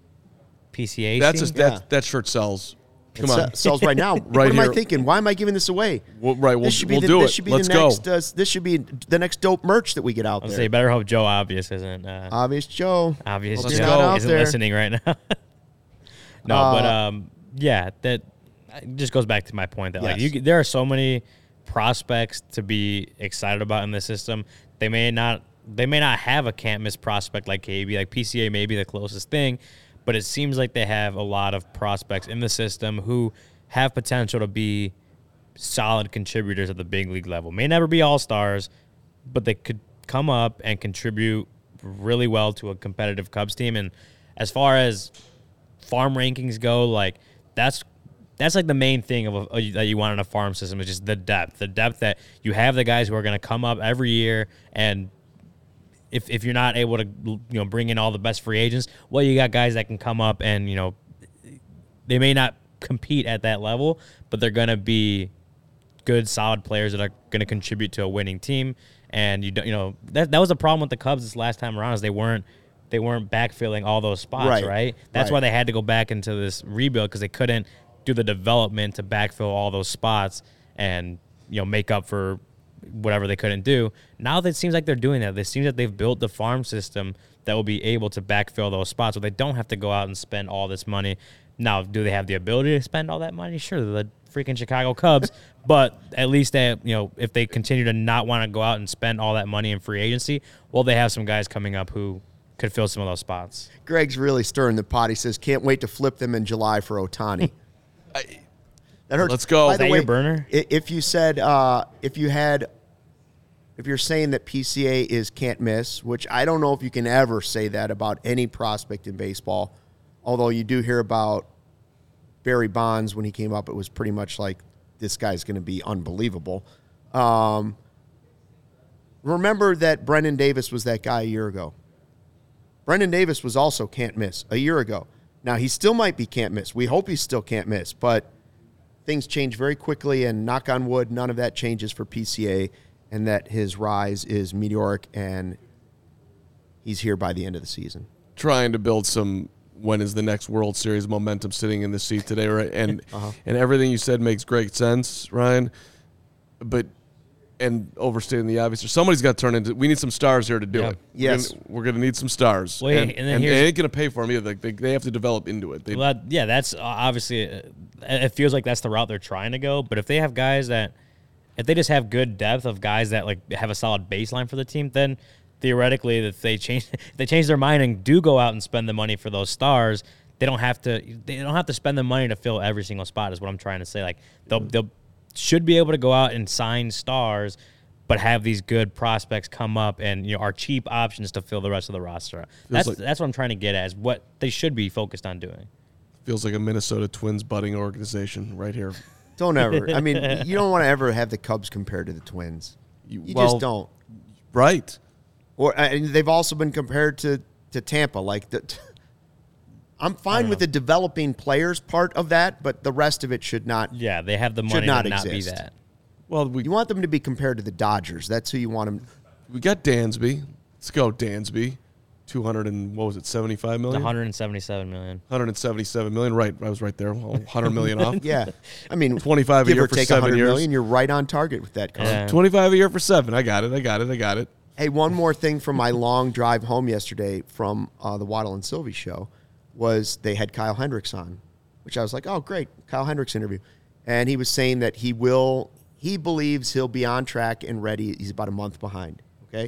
PCAC? That shirt sells. Come on. Sells right now. Right what am here. I thinking? Why am I giving this away? Well, right, we'll This should be do this it. should be Let's the go. next, this should be the next dope merch that we get out I'll there. say, better hope Joe Obvious isn't. Obvious Joe. Obvious Let's Joe go. Out isn't there. listening right now. No, but yeah, that just goes back to my point that Yes. there are so many prospects to be excited about in the system. They may not have a can't miss prospect like KB, like PCA may be the closest thing, but it seems like they have a lot of prospects in the system who have potential to be solid contributors at the big league level. May never be all-stars, but they could come up and contribute really well to a competitive Cubs team. And as far as farm rankings go, like that's like the main thing that you want in a farm system is just the depth that you have the guys who are going to come up every year. And if you're not able to bring in all the best free agents, well, you got guys that can come up and they may not compete at that level, but they're going to be good, solid players that are going to contribute to a winning team. And that was a problem with the Cubs this last time around is they weren't backfilling all those spots, right? That's why they had to go back into this rebuild because they couldn't do the development to backfill all those spots and make up for whatever they couldn't do. Now it seems like they're doing that. It seems that they've built the farm system that will be able to backfill those spots so they don't have to go out and spend all this money. Now, do they have the ability to spend all that money? Sure, they're the freaking Chicago Cubs, but at least they, if they continue to not want to go out and spend all that money in free agency, well, they have some guys coming up who could fill some of those spots. Greg's really stirring the pot. He says, can't wait to flip them in July for Ohtani. That hurts. Let's go. By Is the that way, your burner? If you said, if you're saying that PCA is can't miss, which I don't know if you can ever say that about any prospect in baseball, although you do hear about Barry Bonds when he came up, it was pretty much like this guy's going to be unbelievable. Remember that Brendan Davis was that guy a year ago. Brendan Davis was also can't miss a year ago. Now, he still might be can't miss. We hope he still can't miss, but things change very quickly, and knock on wood, none of that changes for PCA, and that his rise is meteoric, and he's here by the end of the season. Trying to build some when is the next World Series momentum sitting in the seat today, right? And and everything you said makes great sense, Ryan. But and overstating the obvious, somebody's got to turn into. We need some stars here to do it. Yes, we're gonna need some stars. Well, and and then they ain't gonna pay for them either. They have to develop into it. That's obviously it feels like that's the route they're trying to go. But if they have guys that, if they just have good depth of guys that like have a solid baseline for the team, then theoretically, if they change their mind and do go out and spend the money for those stars, they don't have to spend the money to fill every single spot. Is what I'm trying to say. Like they'll should be able to go out and sign stars, but have these good prospects come up and are cheap options to fill the rest of the roster. That's what I'm trying to get at. Is what they should be focused on doing. Feels like a Minnesota Twins budding organization right here. Don't ever. I mean, you don't want to ever have the Cubs compared to the Twins. You just don't. Right. Or and they've also been compared to Tampa. Like I'm fine with the developing players part of that, but the rest of it should not. Yeah, they have the money to not be that. Well, you want them to be compared to the Dodgers. That's who you want them. We got Dansby. Let's go, Dansby. 75 million? 177 million. 177 million. Right, I was right there. Well, 100 million off. Yeah, I mean, 25 a give year or for take 7 100 years. million, you're right on target with that. Yeah. 25 a year for 7. I got it. Hey, one more thing from my long drive home yesterday from the Waddle and Sylvie show was they had Kyle Hendricks on, which I was like, oh, great, Kyle Hendricks interview. And he was saying that he believes he'll be on track and ready. He's about a month behind, okay?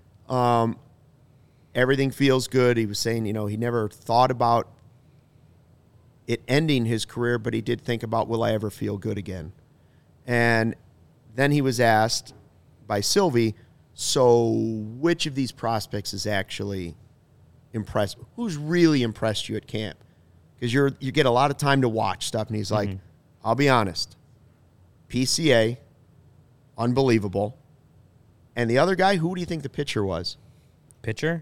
Everything feels good. He was saying, he never thought about it ending his career, but he did think about, will I ever feel good again? And then he was asked by Sylvie, So which of these prospects is actually impressed? Who's really impressed you at camp? Because you get a lot of time to watch stuff, and he's like, I'll be honest, PCA, unbelievable. And the other guy, who do you think the pitcher was? Pitcher?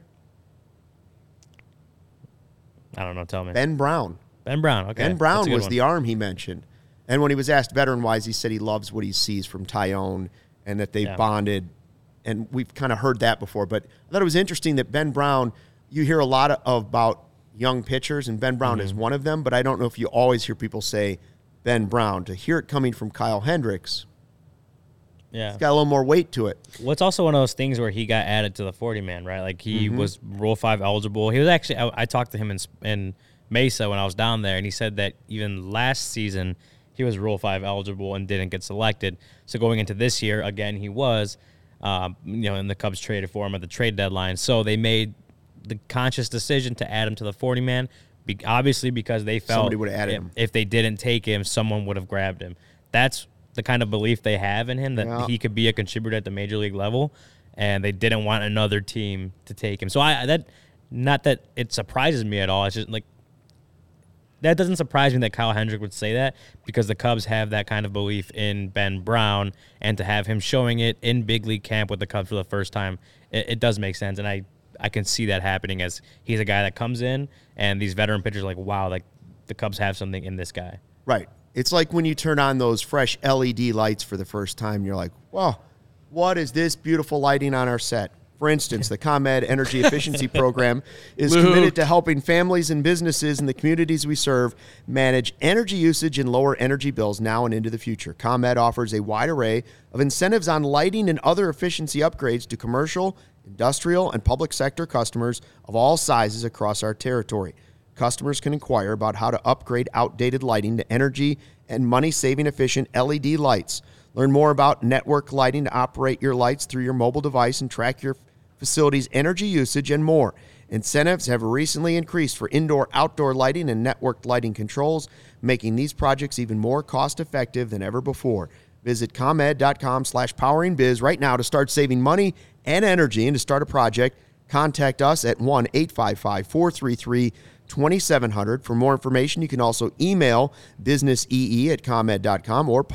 I don't know. Tell me. Ben Brown. Ben Brown, okay. Ben Brown was the arm he mentioned. And when he was asked veteran-wise, he said he loves what he sees from Tyone and that they've bonded. And we've kind of heard that before. But I thought it was interesting that Ben Brown, you hear a lot about young pitchers, and Ben Brown is one of them. But I don't know if you always hear people say Ben Brown. To hear it coming from Kyle Hendricks, it's got a little more weight to it. Well, it's also one of those things where he got added to the 40-man, right? Like, he was Rule 5 eligible. He was actually, I talked to him in Mesa when I was down there, and he said that even last season he was Rule 5 eligible and didn't get selected. So going into this year, again, he was, and the Cubs traded for him at the trade deadline. So they made the conscious decision to add him to the 40-man, obviously because they felt somebody would have added him. If they didn't take him, someone would have grabbed him. That's the kind of belief they have in him, that he could be a contributor at the major league level, and they didn't want another team to take him. So not that it surprises me at all. It's just like, that doesn't surprise me that Kyle Hendrick would say that, because the Cubs have that kind of belief in Ben Brown, and to have him showing it in big league camp with the Cubs for the first time, it does make sense. And I can see that happening, as he's a guy that comes in and these veteran pitchers are like, wow, like the Cubs have something in this guy. Right. It's like when you turn on those fresh LED lights for the first time, you're like, wow, what is this beautiful lighting on our set? For instance, the ComEd Energy Efficiency Program is committed to helping families and businesses in the communities we serve manage energy usage and lower energy bills now and into the future. ComEd offers a wide array of incentives on lighting and other efficiency upgrades to commercial, industrial, and public sector customers of all sizes across our territory. Customers can inquire about how to upgrade outdated lighting to energy and money-saving efficient LED lights. Learn more about network lighting to operate your lights through your mobile device and track your facility's energy usage and more. Incentives have recently increased for indoor-outdoor lighting and networked lighting controls, making these projects even more cost-effective than ever before. Visit ComEd.com/poweringbiz right now to start saving money and energy. And to start a project, contact us at 1-855-433-2700. For more information, you can also email businessee@comed.com or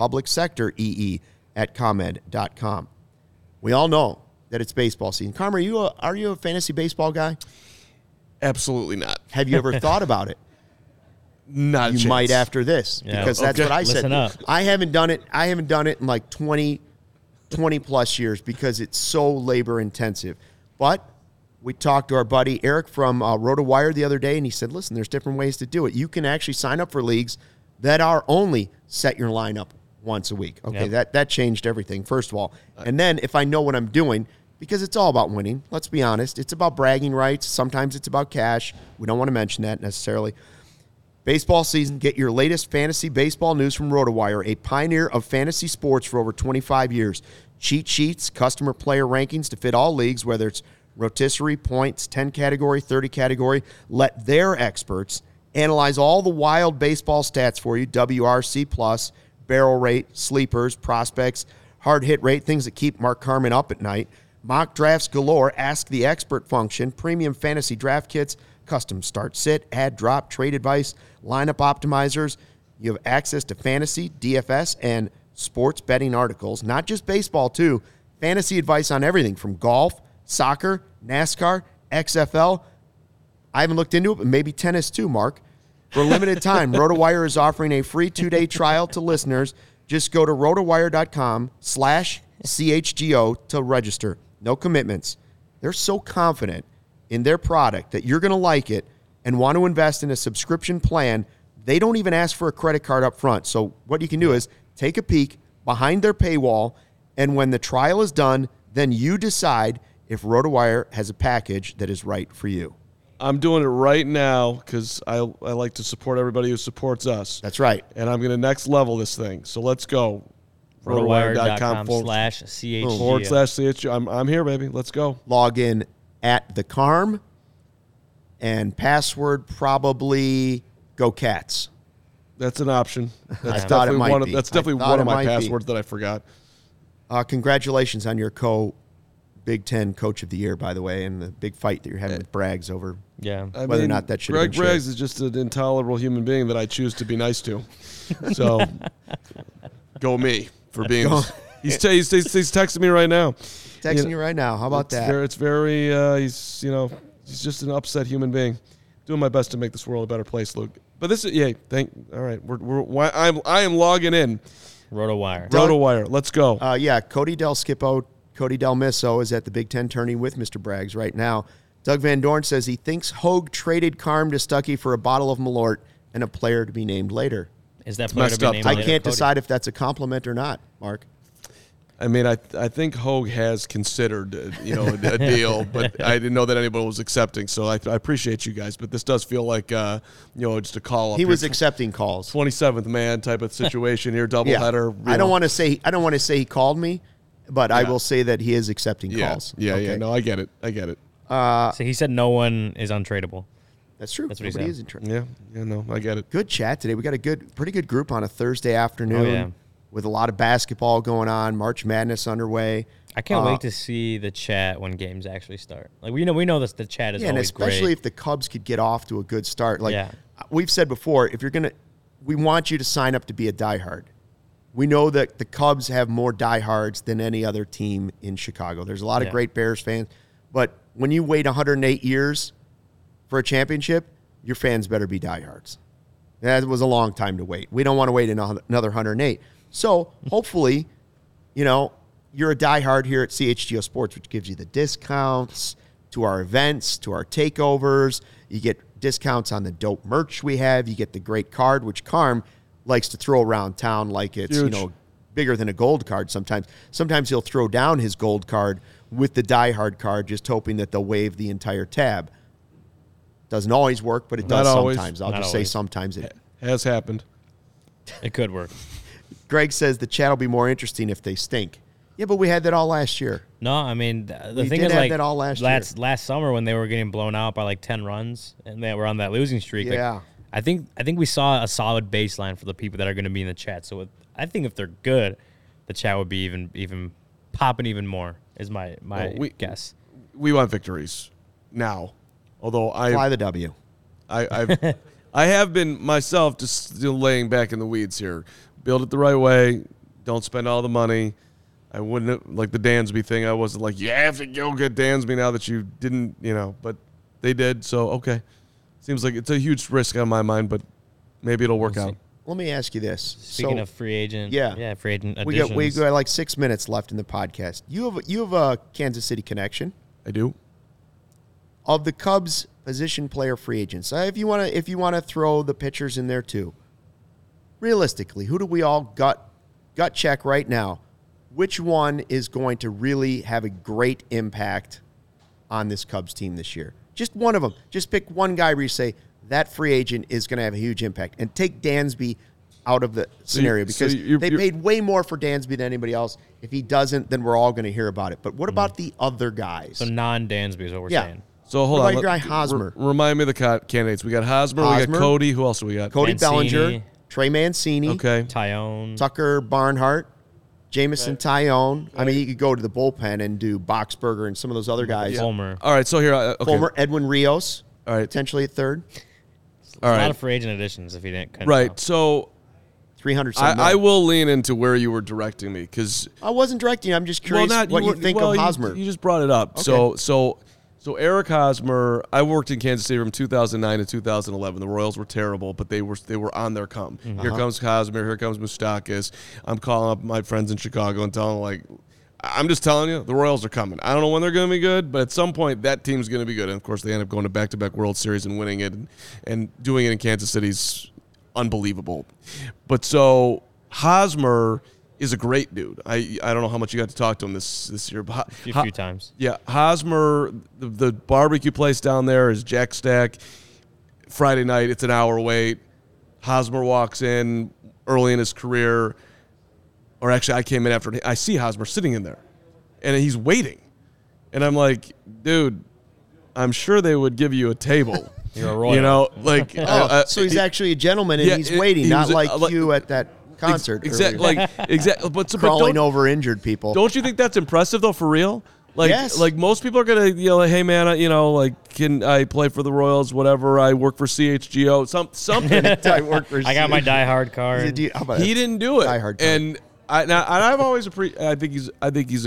publicsectoree@comed.com. We all know that it's baseball season. Carmer, are you a fantasy baseball guy? Absolutely not. Have you ever thought about it? Not a You chance. might after this, because that's what I said. Listen up. I haven't done it in like 20 plus years because it's so labor intensive. But we talked to our buddy Eric from RotoWire the other day, and he said, listen, there's different ways to do it. You can actually sign up for leagues that are only set your lineup once a week. Okay, that changed everything, first of all. And then if I know what I'm doing, because it's all about winning, let's be honest. It's about bragging rights. Sometimes it's about cash. We don't want to mention that necessarily. Baseball season, get your latest fantasy baseball news from RotoWire, a pioneer of fantasy sports for over 25 years. Cheat sheets, customer player rankings to fit all leagues, whether it's rotisserie, points, 10 category, 30 category. Let their experts analyze all the wild baseball stats for you, WRC+, barrel rate, sleepers, prospects, hard hit rate, things that keep Mark Carman up at night. Mock drafts galore, ask the expert function, premium fantasy draft kits, custom start sit, add drop, trade advice, lineup optimizers. You have access to fantasy, DFS, and sports betting articles, not just baseball too. Fantasy advice on everything from golf, soccer, NASCAR, XFL. I haven't looked into it, but maybe tennis too, Mark. For a limited time, RotoWire is offering a free 2-day trial to listeners. Just go to rotowire.com/CHGO to register. No commitments. They're so confident in their product that you're going to like it and want to invest in a subscription plan. They don't even ask for a credit card up front. So what you can do is take a peek behind their paywall, and when the trial is done, then you decide if RotoWire has a package that is right for you. I'm doing it right now because I like to support everybody who supports us. That's right. And I'm going to next level this thing. So let's go. RotoWire.com/CHGO. I'm here, baby. Let's go. Log in at the Carm, and password probably Go Cats. That's an option. That's thought it might be. That's definitely one of my passwords that I forgot. Congratulations on your Big Ten Coach of the Year, by the way, and the big fight that you're having with Braggs over whether or not that should have been Greg Braggs is just an intolerable human being that I choose to be nice to. So, go me for being. He's texting me right now. Texting you right now. How about that? It's very. He's just an upset human being. Doing my best to make this world a better place, Luke. But this is all right. I am logging in. RotoWire. Let's go. Cody Del Misso is at the Big Ten tourney with Mr. Braggs right now. Doug Van Dorn says he thinks Hogue traded Carm to Stuckey for a bottle of Malort and a player to be named later. Is that player to be named later? I can't decide if that's a compliment or not, Mark. I mean, I think Hogue has considered, a deal, but I didn't know that anybody was accepting. So I appreciate you guys, but this does feel like, just a call up. He was accepting calls. 27th man type of situation here, doubleheader. I don't want to say he called me, but I will say that he is accepting calls. Yeah. No, I get it. So he said no one is untradeable. That's true. That's what Nobody he is said. untradeable. Yeah, no, I get it. Good chat today. We got a pretty good group on a Thursday afternoon. Oh, yeah. With a lot of basketball going on, March Madness underway. I can't wait to see the chat when games actually start. Like we know this, the chat is always and especially great. if the Cubs could get off to a good start. We've said before, we want you to sign up to be a diehard. We know that the Cubs have more diehards than any other team in Chicago. There's a lot of great Bears fans, but when you wait 108 years for a championship, your fans better be diehards. That was a long time to wait. We don't want to wait another 108. So hopefully, you're a diehard here at CHGO Sports, which gives you the discounts to our events, to our takeovers. You get discounts on the dope merch we have. You get the great card, which Carm likes to throw around town like it's, bigger than a gold card sometimes. Sometimes he'll throw down his gold card with the diehard card, just hoping that they'll waive the entire tab. Doesn't always work, but it does sometimes. I'll just say sometimes it has happened. It could work. Greg says the chat will be more interesting if they stink. Yeah, but we had that all last year. No, I mean, the thing is, that all last summer when they were getting blown out by 10 runs and they were on that losing streak. Yeah. I think we saw a solid baseline for the people that are going to be in the chat. So I think if they're good, the chat would be even popping even more is my guess. We want victories now. Although fly the W. I have been myself just still laying back in the weeds here. Build it the right way. Don't spend all the money. I wouldn't like the Dansby thing. I wasn't like, you have to go get Dansby now that you didn't, but they did. So, okay. Seems like it's a huge risk on my mind, but maybe it'll work out. Let me ask you this. Speaking of free agent. Yeah, free agent additions. We got like 6 minutes left in the podcast. You have a Kansas City connection. I do. Of the Cubs position player free agents, if you want to throw the pitchers in there too. Realistically, who do we all gut check right now? Which one is going to really have a great impact on this Cubs team this year? Just one of them. Just pick one guy where you say that free agent is going to have a huge impact. And take Dansby out of the scenario because they paid way more for Dansby than anybody else. If he doesn't, then we're all going to hear about it. But what about the other guys? So non-Dansby is what we're saying. So hold on. What about your guy Hosmer? Remind me of the candidates. We got Hosmer, we got Cody. Who else do we got? Cody Mancini. Bellinger, Trey Mancini, Tyone, Tucker Barnhart, Jameson Tyone. I mean, you could go to the bullpen and do Boxberger and some of those other guys. Fulmer. All right, so here, Fulmer, Edwin Rios. All right, potentially at third. A lot of free agent additions if he didn't. Right, so 300. I will lean into where you were directing me because I wasn't directing you. I'm just curious what you think of Hosmer. You just brought it up. Okay. So Eric Hosmer, I worked in Kansas City from 2009 to 2011. The Royals were terrible, but they were on their come. Mm-hmm. Here comes Hosmer. Here comes Moustakas. I'm calling up my friends in Chicago and telling them, I'm just telling you, the Royals are coming. I don't know when they're going to be good, but at some point that team's going to be good. And, of course, they end up going to back-to-back World Series and winning it. And doing it in Kansas City's unbelievable. But so Hosmer is a great dude. I don't know how much you got to talk to him this year. But a few times. Yeah, Hosmer, the barbecue place down there is Jack Stack. Friday night, it's an hour wait. Hosmer walks in early in his career. Or actually, I came in after. I see Hosmer sitting in there, and he's waiting. And I'm like, dude, I'm sure they would give you a table. You're a Royal. So he's actually a gentleman, and he's waiting, not like you at that concert. Exactly. But crawling over injured people. Don't you think that's impressive, though, for real? Like most people are gonna, like, hey man, can I play for the Royals? Whatever. I work for CHGO. Something. I got my Die Hard card. He didn't do it. Die Hard card. And I've always I think he's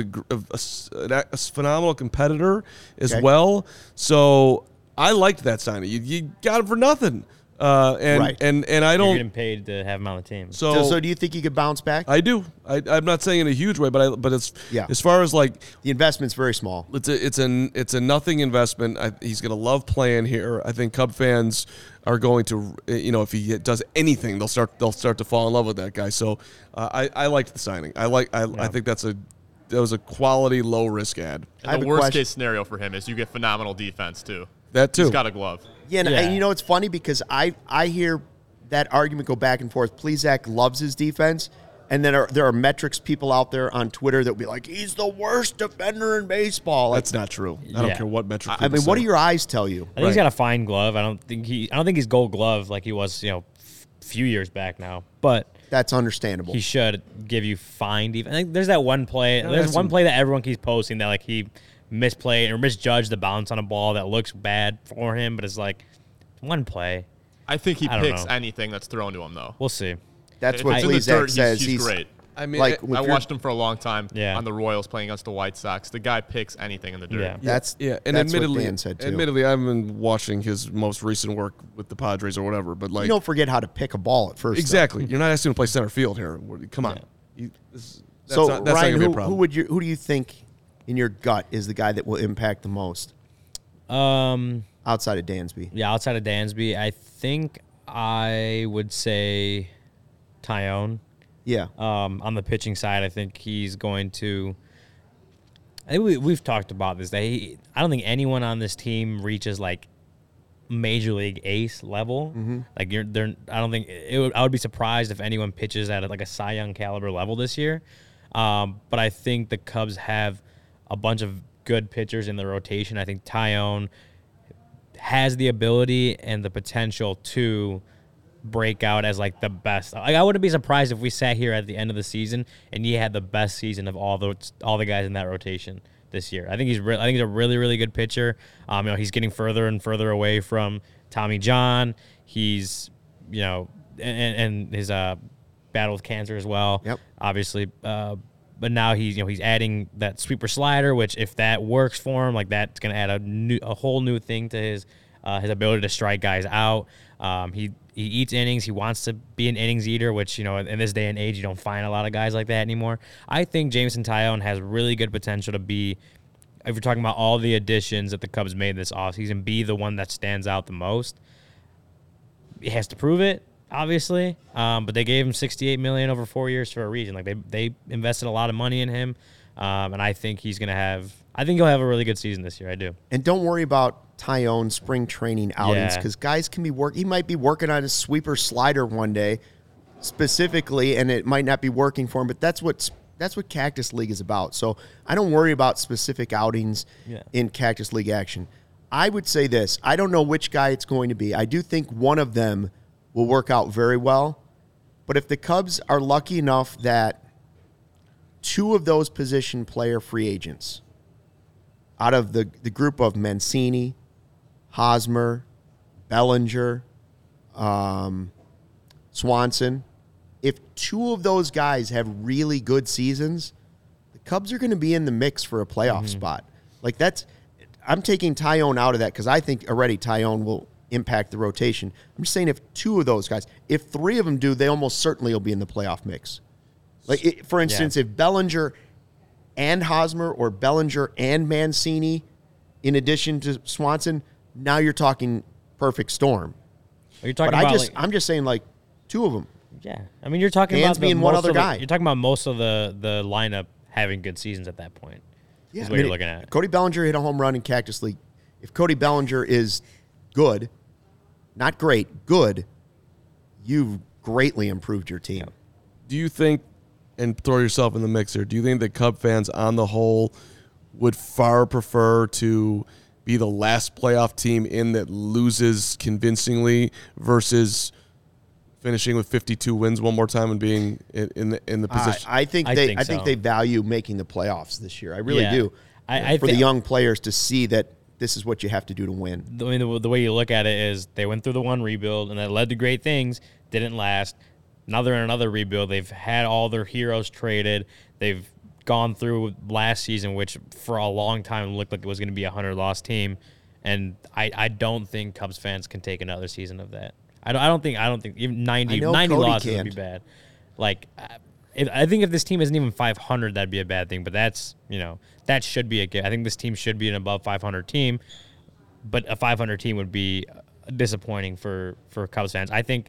a phenomenal competitor as well. So I liked that signing. You got him for nothing. And I You're don't getting paid to have him on the team. So do you think he could bounce back? I do. I'm not saying in a huge way, but it's as far as like the investment's very small. It's a nothing investment. He's going to love playing here. I think Cub fans are going to, if he does anything, they'll start to fall in love with that guy. So I liked the signing. I think that was a quality low risk ad. And the worst case scenario for him is you get phenomenal defense too. That too. He's got a glove. Yeah, and it's funny because I hear that argument go back and forth. Plesac loves his defense, and then there are metrics people out there on Twitter that will be like, he's the worst defender in baseball. That's not true. I don't care what metric. I mean, what do your eyes tell you? I think he's got a fine glove. I don't think he's Gold Glove like he was, a few years back now. But that's understandable. He should give you fine defense. I think there's that one play. There's one play that everyone keeps posting that he misplayed or misjudged the bounce on a ball that looks bad for him, but it's like one play. I think he picks anything that's thrown to him, though. We'll see. That's what Plesac says. He's great. I mean, I watched him for a long time on the Royals playing against the White Sox. The guy picks anything in the dirt. And that's admittedly, what Dan said too. Admittedly, I've been watching his most recent work with the Padres or whatever, but you don't forget how to pick a ball at first. Exactly. You're not asking him to play center field here. Come on. Ryan, who do you think in your gut is the guy that will impact the most? Outside of Dansby. Yeah, outside of Dansby, I think I would say Taillon. Yeah. On the pitching side, I think he's going to. I think we've talked about this. I don't think anyone on this team reaches like major league ace level. Mm-hmm. Like I don't think I would be surprised if anyone pitches at like a Cy Young caliber level this year. But I think the Cubs have a bunch of good pitchers in the rotation. I think Taillon has the ability and the potential to break out as like the best. Like, I wouldn't be surprised if we sat here at the end of the season and he had the best season of all the guys in that rotation this year. I think he's a really, really good pitcher. He's getting further and further away from Tommy John. He's and his battle with cancer as well. Yep. Obviously. But now he's adding that sweeper slider, which if that works for him, like that's going to add a whole new thing to his ability to strike guys out. He eats innings. He wants to be an innings eater, which in this day and age you don't find a lot of guys like that anymore. I think Jameson Taillon has really good potential to be, if you're talking about all the additions that the Cubs made this offseason, be the one that stands out the most. He has to prove it, obviously, but they gave him $68 million over 4 years for a reason. Like they invested a lot of money in him, and I think he'll have a really good season this year. I do. And don't worry about Taillon spring training outings because guys can be he might be working on a sweeper slider one day, specifically, and it might not be working for him. But that's what Cactus League is about. So I don't worry about specific outings in Cactus League action. I would say this: I don't know which guy it's going to be. I do think one of them will work out very well. But if the Cubs are lucky enough that two of those position player free agents out of the group of Mancini, Hosmer, Bellinger, Swanson, if two of those guys have really good seasons, the Cubs are going to be in the mix for a playoff spot. Like I'm taking Taillon out of that because I think already Taillon will impact the rotation. I'm just saying if two of those guys, if three of them do, they almost certainly will be in the playoff mix. Like, for instance, if Bellinger and Hosmer or Bellinger and Mancini, in addition to Swanson, now you're talking perfect storm. Are you talking about I'm just saying like two of them. Yeah. I mean, you're talking Dansby about and one other guy. You're talking about most of the lineup having good seasons at that point. Yeah, is what you're looking at. Cody Bellinger hit a home run in Cactus League. If Cody Bellinger is good, not great, good, you've greatly improved your team. Do you think, and throw yourself in the mixer, do you think that Cub fans on the whole would far prefer to be the last playoff team in that loses convincingly versus finishing with 52 wins one more time and being in the position? I think they value making the playoffs this year. I really do. for the young players to see that this is what you have to do to win. The way you look at it is they went through the one rebuild, and that led to great things, didn't last. Now they're in another rebuild. They've had all their heroes traded. They've gone through last season, which for a long time looked like it was going to be a 100-loss team. And I don't think Cubs fans can take another season of that. I don't think even 90 losses would be bad. Like, I think if this team isn't even 500, that'd be a bad thing. But that's, that should be a. I think this team should be an above 500 team. But a 500 team would be disappointing for Cubs fans. I think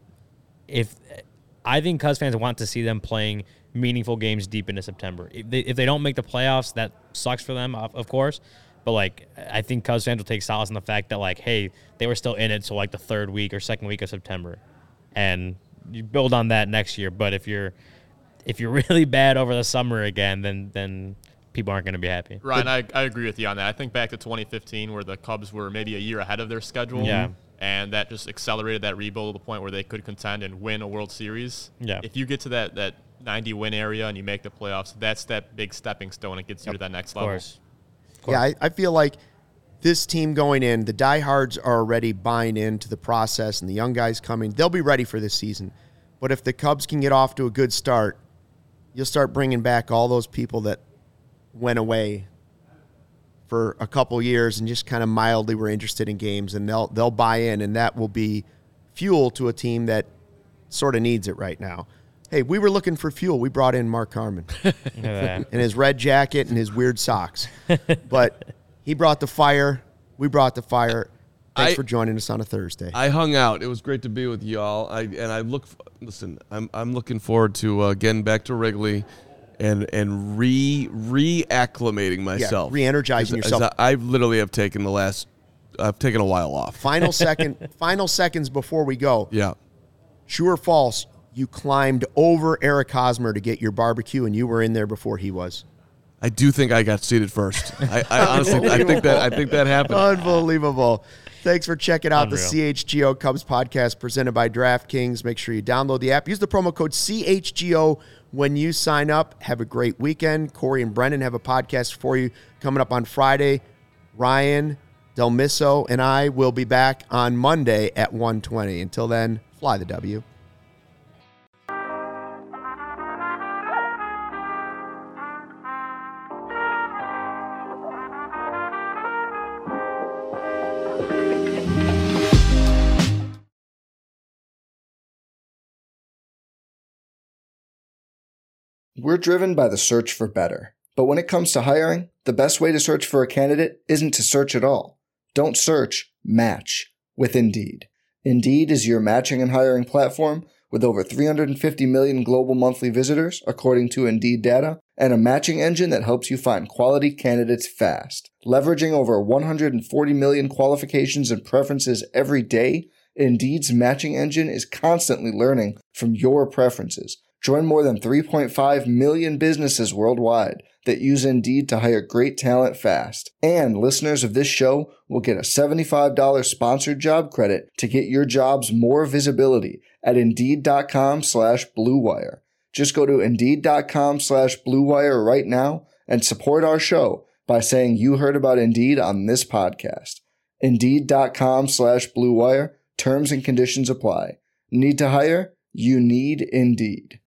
Cubs fans want to see them playing meaningful games deep into September. If they don't make the playoffs, that sucks for them, of course. But, like, I think Cubs fans will take solace in the fact that, like, hey, they were still in it till, like, the third week or second week of September. And you build on that next year. But if you're really bad over the summer again, then people aren't going to be happy. Ryan, I agree with you on that. I think back to 2015 where the Cubs were maybe a year ahead of their schedule. Yeah. And that just accelerated that rebuild to the point where they could contend and win a World Series. Yeah. If you get to that 90-win area and you make the playoffs, that's that big stepping stone. It gets you to that next level. Of course. Yeah, I feel like this team going in, the diehards are already buying into the process, and the young guys coming, they'll be ready for this season. But if the Cubs can get off to a good start, you'll start bringing back all those people that went away for a couple years and just kind of mildly were interested in games, and they'll buy in, and that will be fuel to a team that sort of needs it right now. Hey, we were looking for fuel. We brought in Mark Carman in his red jacket and his weird socks. But he brought the fire. We brought the fire. Thanks for joining us on a Thursday. I hung out. It was great to be with y'all. I'm looking forward to getting back to Wrigley and reacclimating myself. Yeah, re-energizing yourself. I literally have taken I've taken a while off. Final seconds before we go. Yeah. True or false, you climbed over Eric Hosmer to get your barbecue, and you were in there before he was. I do think I got seated first. I honestly, I think that happened. Unbelievable. Thanks for checking out Unreal. the CHGO Cubs podcast presented by DraftKings. Make sure you download the app. Use the promo code CHGO when you sign up. Have a great weekend. Corey and Brendan have a podcast for you coming up on Friday. Ryan, Del Misso, and I will be back on Monday at 1:20. Until then, fly the W. We're driven by the search for better. But when it comes to hiring, the best way to search for a candidate isn't to search at all. Don't search, match with Indeed. Indeed is your matching and hiring platform with over 350 million global monthly visitors, according to Indeed data, and a matching engine that helps you find quality candidates fast. Leveraging over 140 million qualifications and preferences every day, Indeed's matching engine is constantly learning from your preferences. Join more than 3.5 million businesses worldwide that use Indeed to hire great talent fast. And listeners of this show will get a $75 sponsored job credit to get your jobs more visibility at Indeed.com/Blue Wire. Just go to Indeed.com/Blue Wire right now and support our show by saying you heard about Indeed on this podcast. Indeed.com/Blue Wire. Terms and conditions apply. Need to hire? You need Indeed.